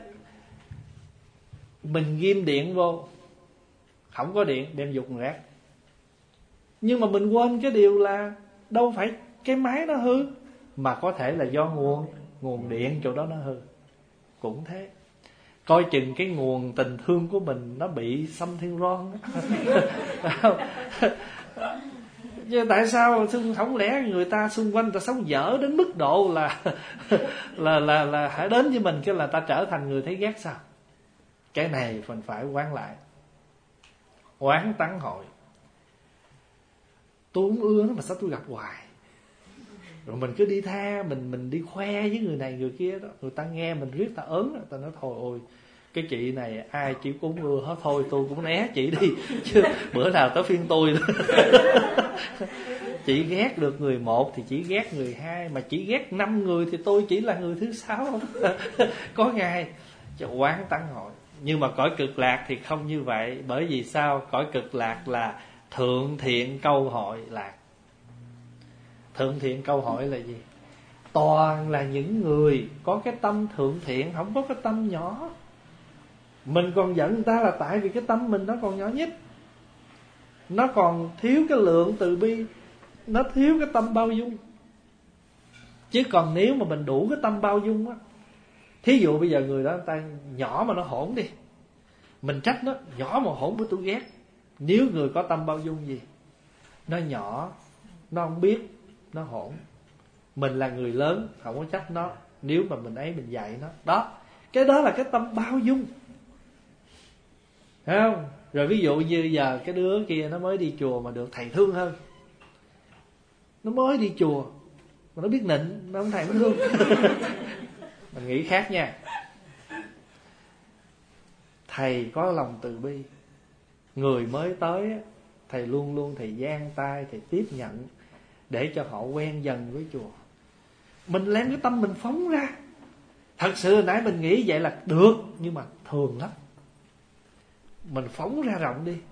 Speaker 1: mình ghim điện vô, không có điện đem dục rác, nhưng mà mình quên cái điều là đâu phải cái máy nó hư, mà có thể là do nguồn nguồn điện chỗ đó nó hư. Cũng thế, coi chừng cái nguồn tình thương của mình nó bị xâm thiên ron. Nhưng tại sao không lẽ người ta xung quanh người ta sống dở đến mức độ là là là là hãy đến với mình cái là ta trở thành người thấy ghét sao? Cái này mình phải quán lại. Oán tắng hội. Tôi không ưa nó mà sao tôi gặp hoài. Rồi mình cứ đi tha, mình mình đi khoe với người này người kia đó, người ta nghe mình riết ta ớn, ta nói thôi ôi cái chị này ai chị cũng ưa hết, thôi tôi cũng né chị đi chứ bữa nào tới phiên tôi đó. Chị ghét được người một thì chỉ ghét người hai, mà chỉ ghét năm người thì tôi chỉ là người thứ sáu. Có ngày cho oán tắng hội. Nhưng mà cõi cực lạc thì không như vậy. Bởi vì sao? Cõi cực lạc là thượng thiện câu hội lạc. Thượng thiện câu hội là gì? Toàn là những người có cái tâm thượng thiện, không có cái tâm nhỏ. Mình còn giận người ta là tại vì cái tâm mình nó còn nhỏ nhất, nó còn thiếu cái lượng từ bi, nó thiếu cái tâm bao dung. Chứ còn nếu mà mình đủ cái tâm bao dung á, thí dụ bây giờ người đó người ta nhỏ mà nó hỗn đi, mình trách nó nhỏ mà hỗn với tôi ghét. Nếu người có tâm bao dung gì, nó nhỏ, nó không biết, nó hỗn, mình là người lớn không có trách nó, nếu mà mình ấy mình dạy nó. Đó, cái đó là cái tâm bao dung, thấy không? Rồi ví dụ như giờ cái đứa kia nó mới đi chùa mà được thầy thương hơn. Nó mới đi chùa mà nó biết nịnh, nó không thầy mới thương. Mình nghĩ khác nha. Thầy có lòng từ bi, người mới tới thầy luôn luôn thầy giang tay, thầy tiếp nhận để cho họ quen dần với chùa. Mình đem cái tâm mình phóng ra. Thật sự hồi nãy mình nghĩ vậy là được, nhưng mà thường lắm. Mình phóng ra rộng đi.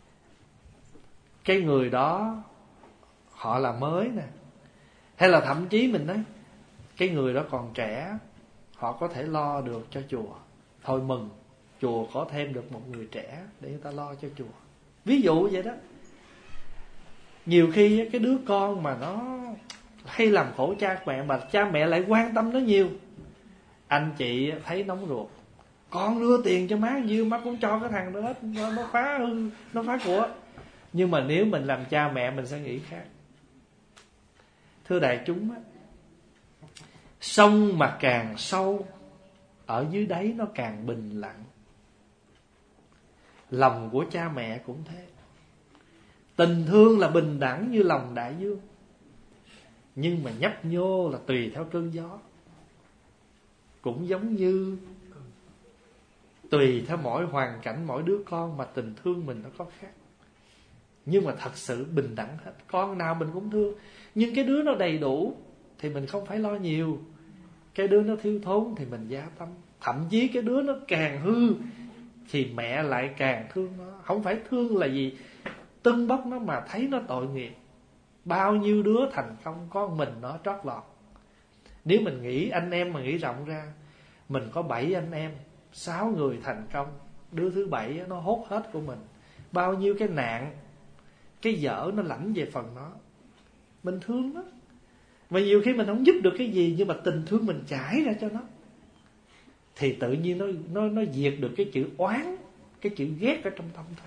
Speaker 1: Cái người đó họ là mới nè, hay là thậm chí mình nói cái người đó còn trẻ, họ có thể lo được cho chùa, thôi mừng, chùa có thêm được một người trẻ để người ta lo cho chùa. Ví dụ vậy đó. Nhiều khi cái đứa con mà nó hay làm khổ cha mẹ, mà cha mẹ lại quan tâm nó nhiều, anh chị thấy nóng ruột, con đưa tiền cho má nhiêu má cũng cho cái thằng đó hết, nó, nó phá hư, nó phá của. Nhưng mà nếu mình làm cha mẹ mình sẽ nghĩ khác. Thưa đại chúng á, sông mà càng sâu, ở dưới đáy nó càng bình lặng. Lòng của cha mẹ cũng thế. Tình thương là bình đẳng như lòng đại dương, nhưng mà nhấp nhô là tùy theo cơn gió. Cũng giống như tùy theo mỗi hoàn cảnh, mỗi đứa con mà tình thương mình nó có khác. Nhưng mà thật sự bình đẳng hết. Con nào mình cũng thương. Nhưng cái đứa nó đầy đủ thì mình không phải lo nhiều. Cái đứa nó thiếu thốn thì mình gia tâm. Thậm chí cái đứa nó càng hư thì mẹ lại càng thương nó. Không phải thương là gì tưng bốc nó, mà thấy nó tội nghiệp. Bao nhiêu đứa thành công có mình nó trót lọt. Nếu mình nghĩ anh em mà nghĩ rộng ra, mình có bảy anh em, sáu người thành công, đứa thứ bảy nó hốt hết của mình. Bao nhiêu cái nạn, cái dở nó lãnh về phần nó, mình thương nó. Mà nhiều khi mình không giúp được cái gì, nhưng mà tình thương mình trải ra cho nó, thì tự nhiên nó nó nó diệt được cái chữ oán, cái chữ ghét ở trong tâm thôi.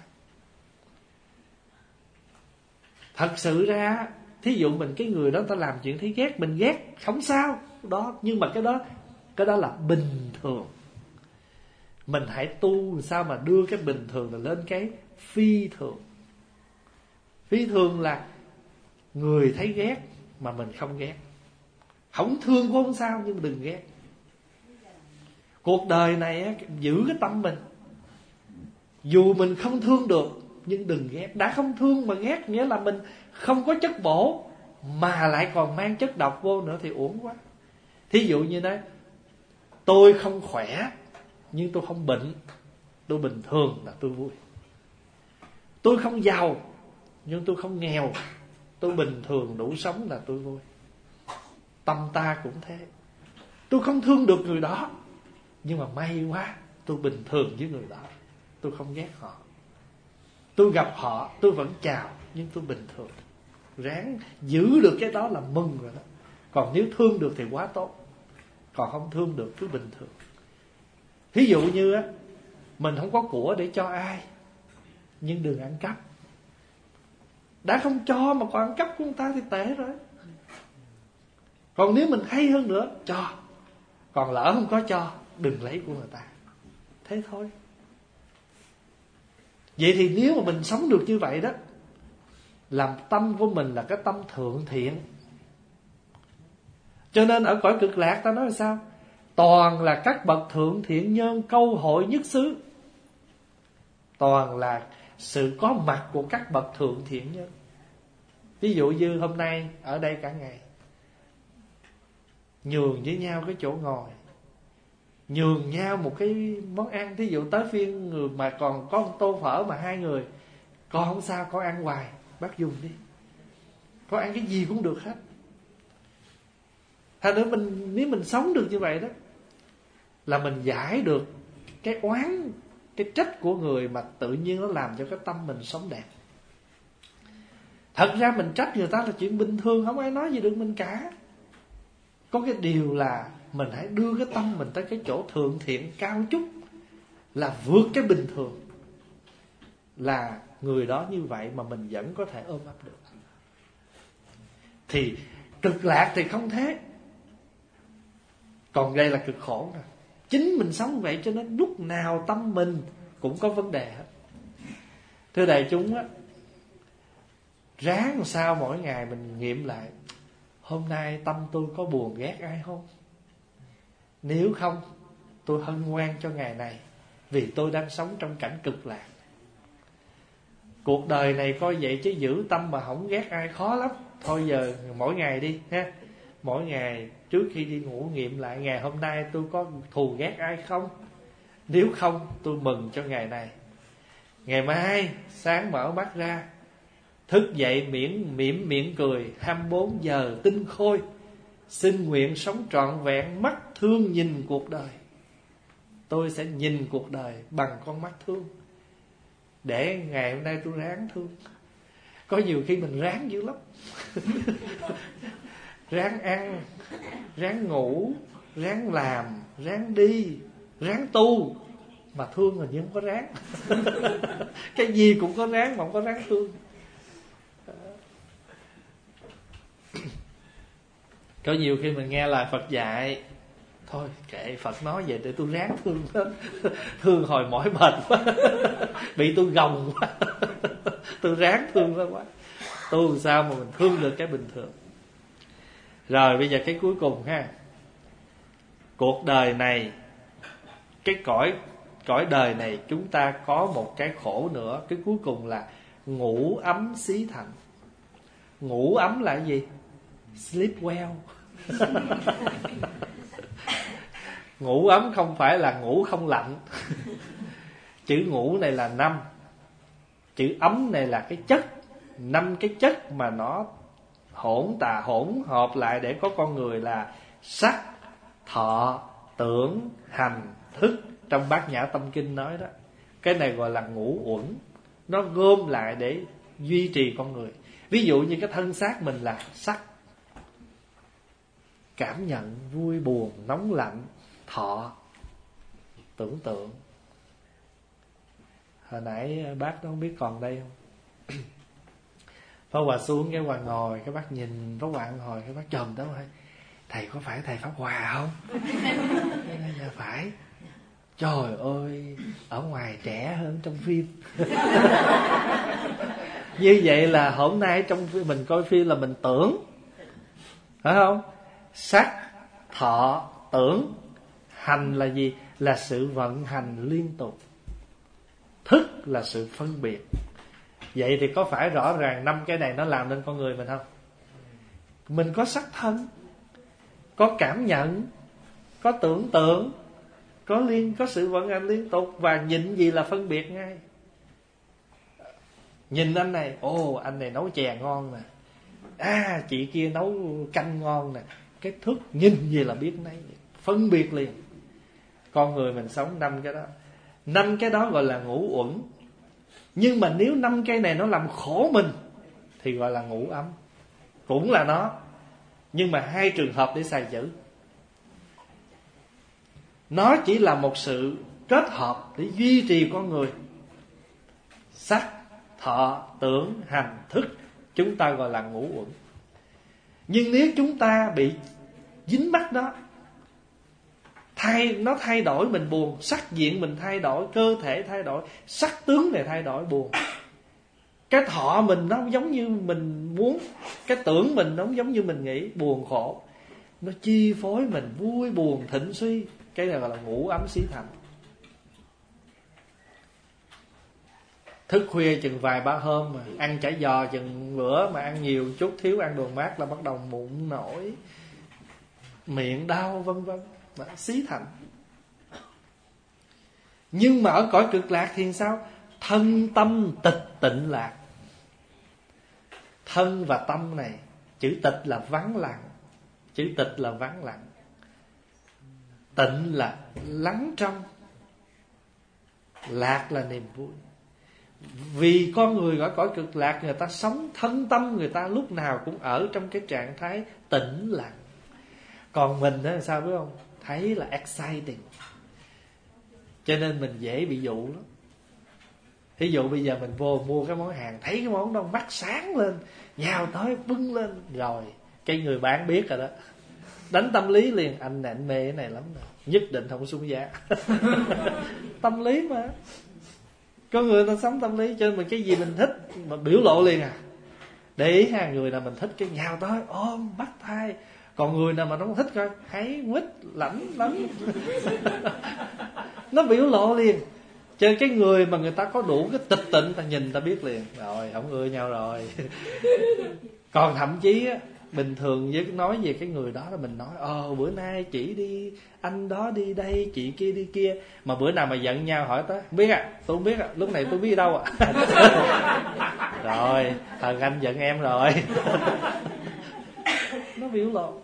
Speaker 1: Thật sự ra, thí dụ mình cái người đó ta làm chuyện thấy ghét, mình ghét không sao đó, nhưng mà cái đó cái đó là bình thường. Mình hãy tu sao mà đưa cái bình thường là lên cái phi thường. Phi thường là người thấy ghét mà mình không ghét. Không thương cũng không sao, nhưng mà đừng ghét. Cuộc đời này á, giữ cái tâm mình. Dù mình không thương được, nhưng đừng ghét. Đã không thương mà ghét, nghĩa là mình không có chất bổ, mà lại còn mang chất độc vô nữa thì uổng quá. Thí dụ như đấy, tôi không khỏe nhưng tôi không bệnh, tôi bình thường là tôi vui. Tôi không giàu nhưng tôi không nghèo, tôi bình thường đủ sống là tôi vui. Tâm ta cũng thế. Tôi không thương được người đó, nhưng mà may quá, tôi bình thường với người đó, tôi không ghét họ. Tôi gặp họ, tôi vẫn chào, nhưng tôi bình thường. Ráng giữ được cái đó là mừng rồi đó. Còn nếu thương được thì quá tốt, còn không thương được cứ bình thường. Ví dụ như á, mình không có của để cho ai, nhưng đừng ăn cắp. Đã không cho mà còn ăn cắp của người ta thì tệ rồi. Còn nếu mình hay hơn nữa, cho. Còn lỡ không có cho, đừng lấy của người ta. Thế thôi. Vậy thì nếu mà mình sống được như vậy đó, làm tâm của mình là cái tâm thượng thiện. Cho nên ở cõi cực lạc ta nói là sao? Toàn là các bậc thượng thiện nhân câu hội nhất xứ. Toàn là sự có mặt của các bậc thượng thiện nhân. Ví dụ như hôm nay ở đây cả ngày, nhường với nhau cái chỗ ngồi, nhường nhau một cái món ăn. Thí dụ tới phiên người mà còn có một tô phở mà hai người, con không sao, con ăn hoài, bác dùng đi, con ăn cái gì cũng được hết. Thành nữa mình, nếu mình sống được như vậy đó, là mình giải được cái oán, cái trách của người, mà tự nhiên nó làm cho cái tâm mình sống đẹp. Thật ra mình trách người ta là chuyện bình thường, không ai nói gì được mình cả. Có cái điều là mình hãy đưa cái tâm mình tới cái chỗ thượng thiện cao chút, là vượt cái bình thường. Là người đó như vậy mà mình vẫn có thể ôm ấp được. Thì cực lạc thì không thế. Còn đây là cực khổ nè. Chính mình sống vậy cho nên lúc nào tâm mình cũng có vấn đề hết. Thưa đại chúng á, ráng làm sao mỗi ngày mình nghiệm lại, hôm nay tâm tôi có buồn ghét ai không? Nếu không, tôi hân hoan cho ngày này, vì tôi đang sống trong cảnh cực lạc. Cuộc đời này coi vậy chứ giữ tâm mà không ghét ai khó lắm. Thôi giờ mỗi ngày đi ha, mỗi ngày trước khi đi ngủ nghiệm lại, ngày hôm nay tôi có thù ghét ai không? Nếu không, tôi mừng cho ngày này. Ngày mai sáng mở mắt ra, thức dậy miễn mỉm miệng cười, hai mươi bốn giờ tinh khôi, xin nguyện sống trọn vẹn mắt thương nhìn cuộc đời. Tôi sẽ nhìn cuộc đời bằng con mắt thương, để ngày hôm nay tôi ráng thương. Có nhiều khi mình ráng dữ lắm. Ráng ăn, ráng ngủ, ráng làm, ráng đi, ráng tu, mà thương là như không có ráng. Cái gì cũng có ráng mà không có ráng thương. Có nhiều khi mình nghe lời Phật dạy, thôi kệ Phật nói vậy để tôi ráng thương đó. Thương hồi mỏi mệt quá, bị tôi gồng quá, tôi ráng thương nó quá. Tu sao mà mình thương được cái bình thường. Rồi bây giờ cái cuối cùng ha, cuộc đời này, cái cõi cõi đời này chúng ta có một cái khổ nữa. Cái cuối cùng là ngủ ấm xí thành. Ngủ ấm là cái gì? Sleep well. Ngủ ấm không phải là ngủ không lạnh. Chữ ngủ này là năm, chữ ấm này là cái chất. Năm cái chất mà nó hỗn tà hỗn hợp lại để có con người là sắc, thọ, tưởng, hành, thức. Trong Bát Nhã Tâm Kinh nói đó, cái này gọi là ngũ uẩn. Nó gom lại để duy trì con người. Ví dụ như cái thân xác mình là sắc, cảm nhận vui buồn, nóng lạnh, thọ, tưởng tượng. Hồi nãy bác nó không biết còn đây không? Pháp Hòa xuống cái Hòa ngồi, cái bác nhìn Pháp Hòa ngồi, cái bác chồm tới hỏi: thầy có phải thầy Pháp Hòa không? Cái nói dạ phải. Trời ơi, ở ngoài trẻ hơn trong phim. Như vậy là hôm nay trong phim, mình coi phim là mình tưởng, phải không? Sắc, thọ, tưởng. Hành là gì? Là sự vận hành liên tục. Thức là sự phân biệt. Vậy thì có phải rõ ràng năm cái này nó làm nên con người mình không? Mình có sắc thân, có cảm nhận, có tưởng tượng, có liên có sự vận hành liên tục. Và nhìn gì là phân biệt ngay. Nhìn anh này, ồ anh này nấu chè ngon nè, à chị kia nấu canh ngon nè. Cái thức nhìn gì là biết ngay, phân biệt liền. Con người mình sống năm cái đó. Năm cái đó gọi là ngũ uẩn. Nhưng mà nếu năm cái này nó làm khổ mình thì gọi là ngũ ấm. Cũng là nó, nhưng mà hai trường hợp để xài chữ. Nó chỉ là một sự kết hợp để duy trì con người. Sắc, thọ, tưởng, hành, thức, chúng ta gọi là ngũ uẩn. Nhưng nếu chúng ta bị dính mắc đó, thay nó thay đổi mình buồn, sắc diện mình thay đổi, cơ thể thay đổi, sắc tướng này thay đổi buồn. Cái thọ mình nó không giống như mình muốn, cái tưởng mình nó không giống như mình nghĩ, buồn khổ. Nó chi phối mình vui buồn thịnh suy. Cái này gọi là ngũ ấm xí thành. Thức khuya chừng vài ba hôm mà ăn chả giò chừng bữa, mà ăn nhiều chút thiếu ăn đồ mát là bắt đầu mụn nổi, miệng đau vân vân, mà xí thành. Nhưng mà ở cõi cực lạc thì sao? Thân tâm tịch tịnh lạc. Thân và tâm này, chữ tịch là vắng lặng, chữ tịch là vắng lặng, tịnh là lắng trong, lạc là niềm vui. Vì con người ở cõi cực lạc, người ta sống thân tâm người ta lúc nào cũng ở trong cái trạng thái tĩnh lặng. Còn mình đó sao biết không? Thấy là exciting, cho nên mình dễ bị dụ lắm. Thí dụ bây giờ mình vô mua cái món hàng, thấy cái món đó mắt sáng lên, nhào tới bưng lên, rồi cái người bán biết rồi đó, đánh tâm lý liền. Anh này anh mê cái này lắm rồi, nhất định không xuống giá. Tâm lý mà, có người ta sống tâm lý, cho nên mình cái gì mình thích mà biểu lộ liền à. Để ý ha, người nào mình thích cái nhào tới ôm bắt tay. Còn người nào mà nó không thích coi, thấy quýt lảnh lắm. Nó biểu lộ liền. Cho nên cái người mà người ta có đủ cái tịch tịnh, ta nhìn ta biết liền, rồi không ưa nhau rồi. Còn thậm chí á, bình thường với nói về cái người đó là mình nói ờ bữa nay chị đi, anh đó đi đây, chị kia đi kia. Mà bữa nào mà giận nhau hỏi tới, không biết à, tôi không biết à, lúc này tôi biết đi đâu à. Rồi thằng anh giận em rồi. Nó biểu lộ.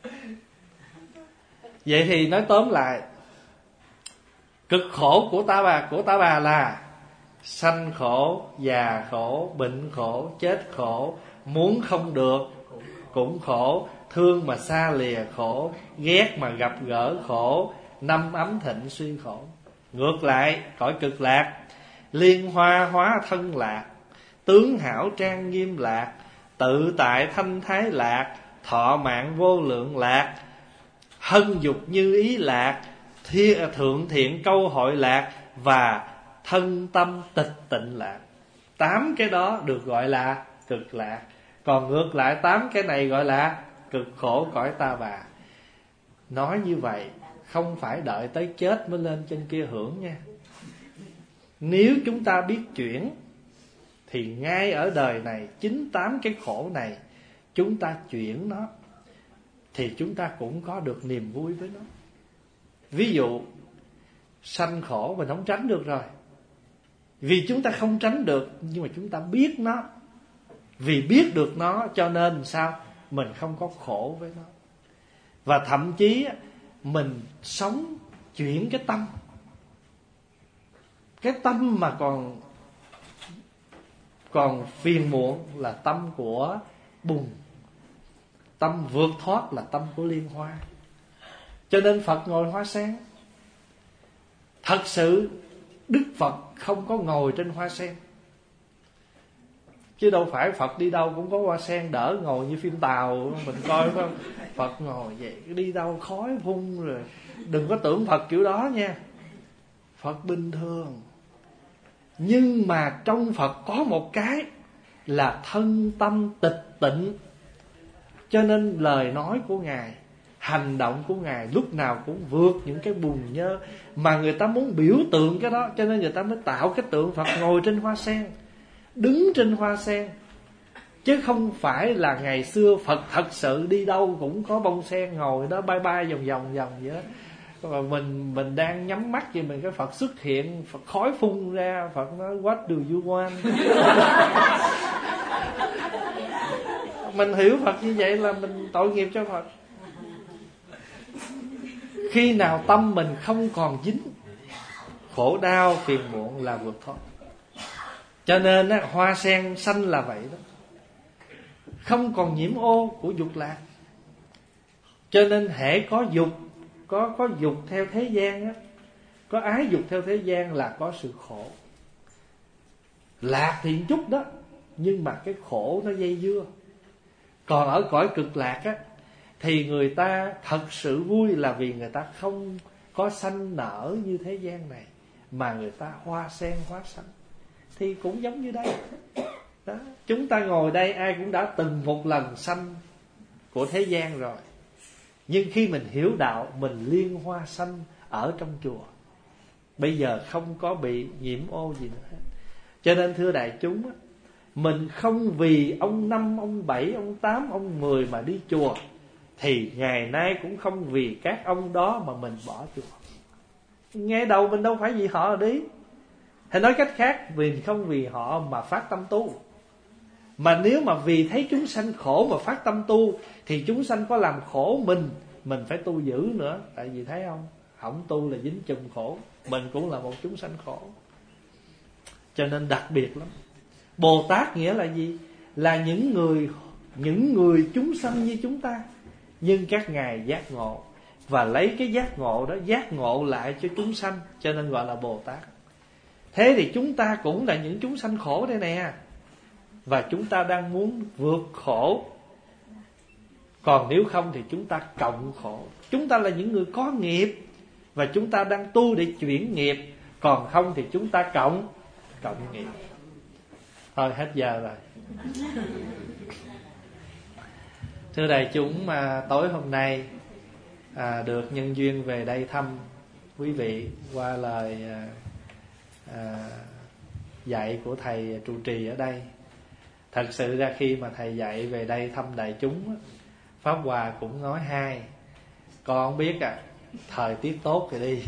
Speaker 1: Vậy thì nói tóm lại, cực khổ của ta bà của ta bà là sanh khổ, già khổ, bệnh khổ, chết khổ, muốn không được cũng khổ, thương mà xa lìa khổ, ghét mà gặp gỡ khổ, năm ấm thịnh suy khổ. Ngược lại cõi cực lạc, liên hoa hóa thân lạc, tướng hảo trang nghiêm lạc, tự tại thanh thái lạc, thọ mạng vô lượng lạc, hân dục như ý lạc, thiên, thượng thiện câu hội lạc, và thân tâm tịch tịnh lạc. Tám cái đó được gọi là cực lạc. Còn ngược lại tám cái này gọi là cực khổ cõi ta bà. Nói như vậy không phải đợi tới chết mới lên trên kia hưởng nha. Nếu chúng ta biết chuyển thì ngay ở đời này, chính tám cái khổ này chúng ta chuyển nó, thì chúng ta cũng có được niềm vui với nó. Ví dụ sanh khổ mình không tránh được rồi, vì chúng ta không tránh được, nhưng mà chúng ta biết nó. Vì biết được nó cho nên sao? Mình không có khổ với nó. Và thậm chí mình sống chuyển cái tâm. Cái tâm mà còn Còn phiền muộn là tâm của bùn, Tâm vượt thoát là tâm của liên hoa. Cho nên Phật ngồi hoa sen. Thật sự Đức Phật không có ngồi trên hoa sen, chứ đâu phải Phật đi đâu cũng có hoa sen đỡ ngồi như phim Tàu mình coi, phải không? Phật ngồi vậy đi đâu khói phun rồi. Đừng có tưởng Phật kiểu đó nha. Phật bình thường. Nhưng mà trong Phật có một cái là thân tâm tịch tịnh. Cho nên lời nói của Ngài, hành động của Ngài lúc nào cũng vượt những cái bùn nhơ. Mà người ta muốn biểu tượng cái đó, cho nên người ta mới tạo cái tượng Phật ngồi trên hoa sen, đứng trên hoa sen. Chứ không phải là ngày xưa Phật thật sự đi đâu cũng có bông sen ngồi đó bay bay vòng vòng vòng vậy đó. Mà mình mình đang nhắm mắt vậy, mình cái Phật xuất hiện, Phật khói phun ra, Phật nói what do you want? Mình hiểu Phật như vậy là mình tội nghiệp cho Phật. Khi nào tâm mình không còn dính khổ đau phiền muộn là vượt thoát. Cho nên á, hoa sen xanh là vậy đó, không còn nhiễm ô của dục lạc. Cho nên hễ có dục, Có có dục theo thế gian á, có ái dục theo thế gian là có sự khổ. Lạc thì chút đó, nhưng mà cái khổ nó dây dưa. Còn ở cõi cực lạc á, thì người ta thật sự vui là vì người ta không có sanh nở như thế gian này, mà người ta hoa sen hoa sanh. Thì cũng giống như đây đó. Chúng ta ngồi đây ai cũng đã từng một lần sanh của thế gian rồi. Nhưng khi mình hiểu đạo, mình liên hoa sanh ở trong chùa. Bây giờ không có bị nhiễm ô gì nữa hết. Cho nên thưa đại chúng, mình không vì ông năm, ông bảy, ông tám, ông mười mà đi chùa, thì ngày nay cũng không vì các ông đó mà mình bỏ chùa. Nghe đầu mình đâu phải vì họ mà đi. Hay nói cách khác, vì không vì họ mà phát tâm tu. Mà nếu mà vì thấy chúng sanh khổ mà phát tâm tu, thì chúng sanh có làm khổ mình, mình phải tu dữ nữa. Tại vì thấy không, không tu là dính chùm khổ. Mình cũng là một chúng sanh khổ. Cho nên đặc biệt lắm. Bồ Tát nghĩa là gì? Là những người Những người chúng sanh như chúng ta, nhưng các ngài giác ngộ, và lấy cái giác ngộ đó giác ngộ lại cho chúng sanh, cho nên gọi là Bồ Tát. Thế thì chúng ta cũng là những chúng sanh khổ đây nè, và chúng ta đang muốn vượt khổ. Còn nếu không thì chúng ta cộng khổ. Chúng ta là những người có nghiệp, và chúng ta đang tu để chuyển nghiệp. Còn không thì chúng ta cộng Cộng nghiệp. Thôi hết giờ rồi. Thưa đại chúng, mà tối hôm nay à, được nhân duyên về đây thăm quý vị qua lời à, à, dạy của thầy trụ trì ở đây. Thật sự ra khi mà thầy dạy về đây thăm đại chúng, Pháp Hòa cũng nói hai: con không biết à, thời tiết tốt thì đi.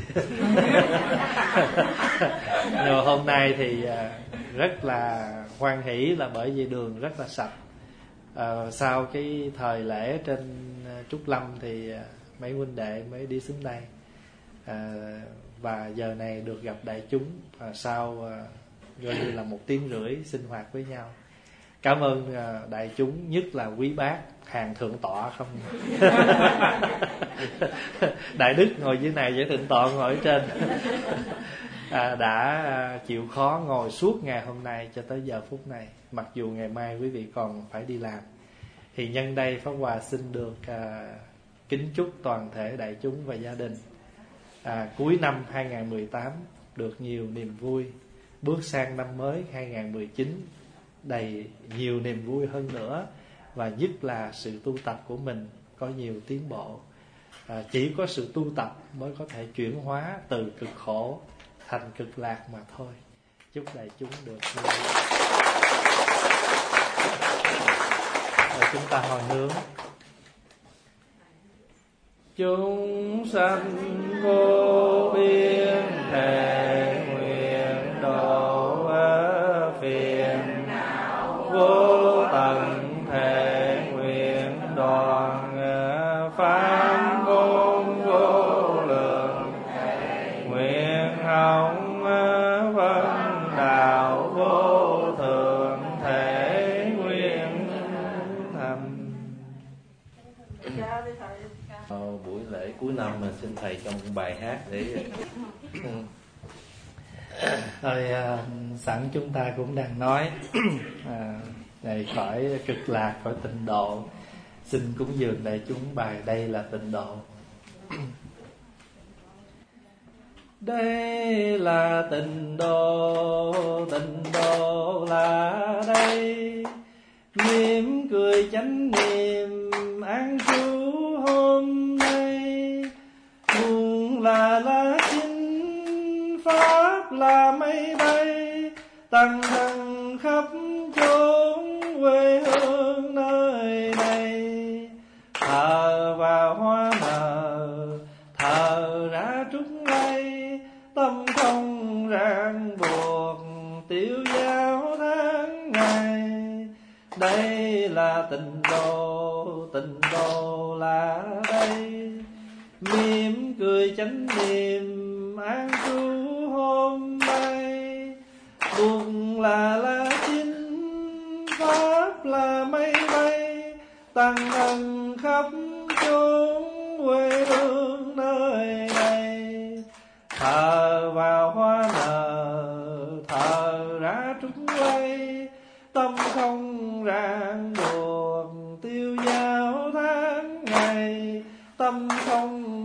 Speaker 1: Nhưng mà hôm nay thì rất là hoan hỷ, là bởi vì đường rất là sạch. à, Sau cái thời lễ trên Trúc Lâm thì mấy huynh đệ mới đi xuống đây, à, và giờ này được gặp đại chúng à, sau à, gọi như là một tiếng rưỡi sinh hoạt với nhau. Cảm ơn à, đại chúng, nhất là quý bác hàng thượng tọa không. Đại đức ngồi dưới này, với thượng tọa ngồi ở trên. à, Đã chịu khó ngồi suốt ngày hôm nay cho tới giờ phút này, mặc dù ngày mai quý vị còn phải đi làm. Thì nhân đây Pháp Hòa xin được à, kính chúc toàn thể đại chúng và gia đình à, cuối năm hai không một tám được nhiều niềm vui, bước sang năm mới hai không một chín đầy nhiều niềm vui hơn nữa, và nhất là sự tu tập của mình có nhiều tiến bộ. à, Chỉ có sự tu tập mới có thể chuyển hóa từ cực khổ thành cực lạc mà thôi. Chúc đại chúng được như vậy. Rồi chúng ta hồi hướng. Chúng sanh vô biên thể nguyện độ phiền não vô tận, thể nguyện đoàn pháp môn vô lượng, nguyện hồng vân đạo vô thượng, thể nguyện thành.
Speaker 3: cuối năm mà xin thầy trong bài hát để
Speaker 1: rồi à, sẵn chúng ta cũng đang nói à, này khỏi cực lạc, khỏi tịnh độ, xin cúng dường đại chúng bài Đây Là Tịnh Độ. Đây là tịnh độ, tịnh độ là đây, mỉm cười chánh niệm an trú hôm nay. Nguồn là lá chinh, pháp là mây bay, tăng thân khắp chốn quê hương nơi này. Thờ vào hoa nở, thờ ra trúc lây, tâm không ràng buộc tiêu dao tháng ngày. Đây là tịnh độ, tịnh độ là đây, mỉm cười chánh niệm an trú hôm nay. Buồn là lá chinh, pháp là mây bay, tăng thân khắp chốn quê hương nơi này. Thờ vào hoa nở, thờ ra trúc lây, tâm không ràng buộc tiêu dao tháng ngày. Tâm không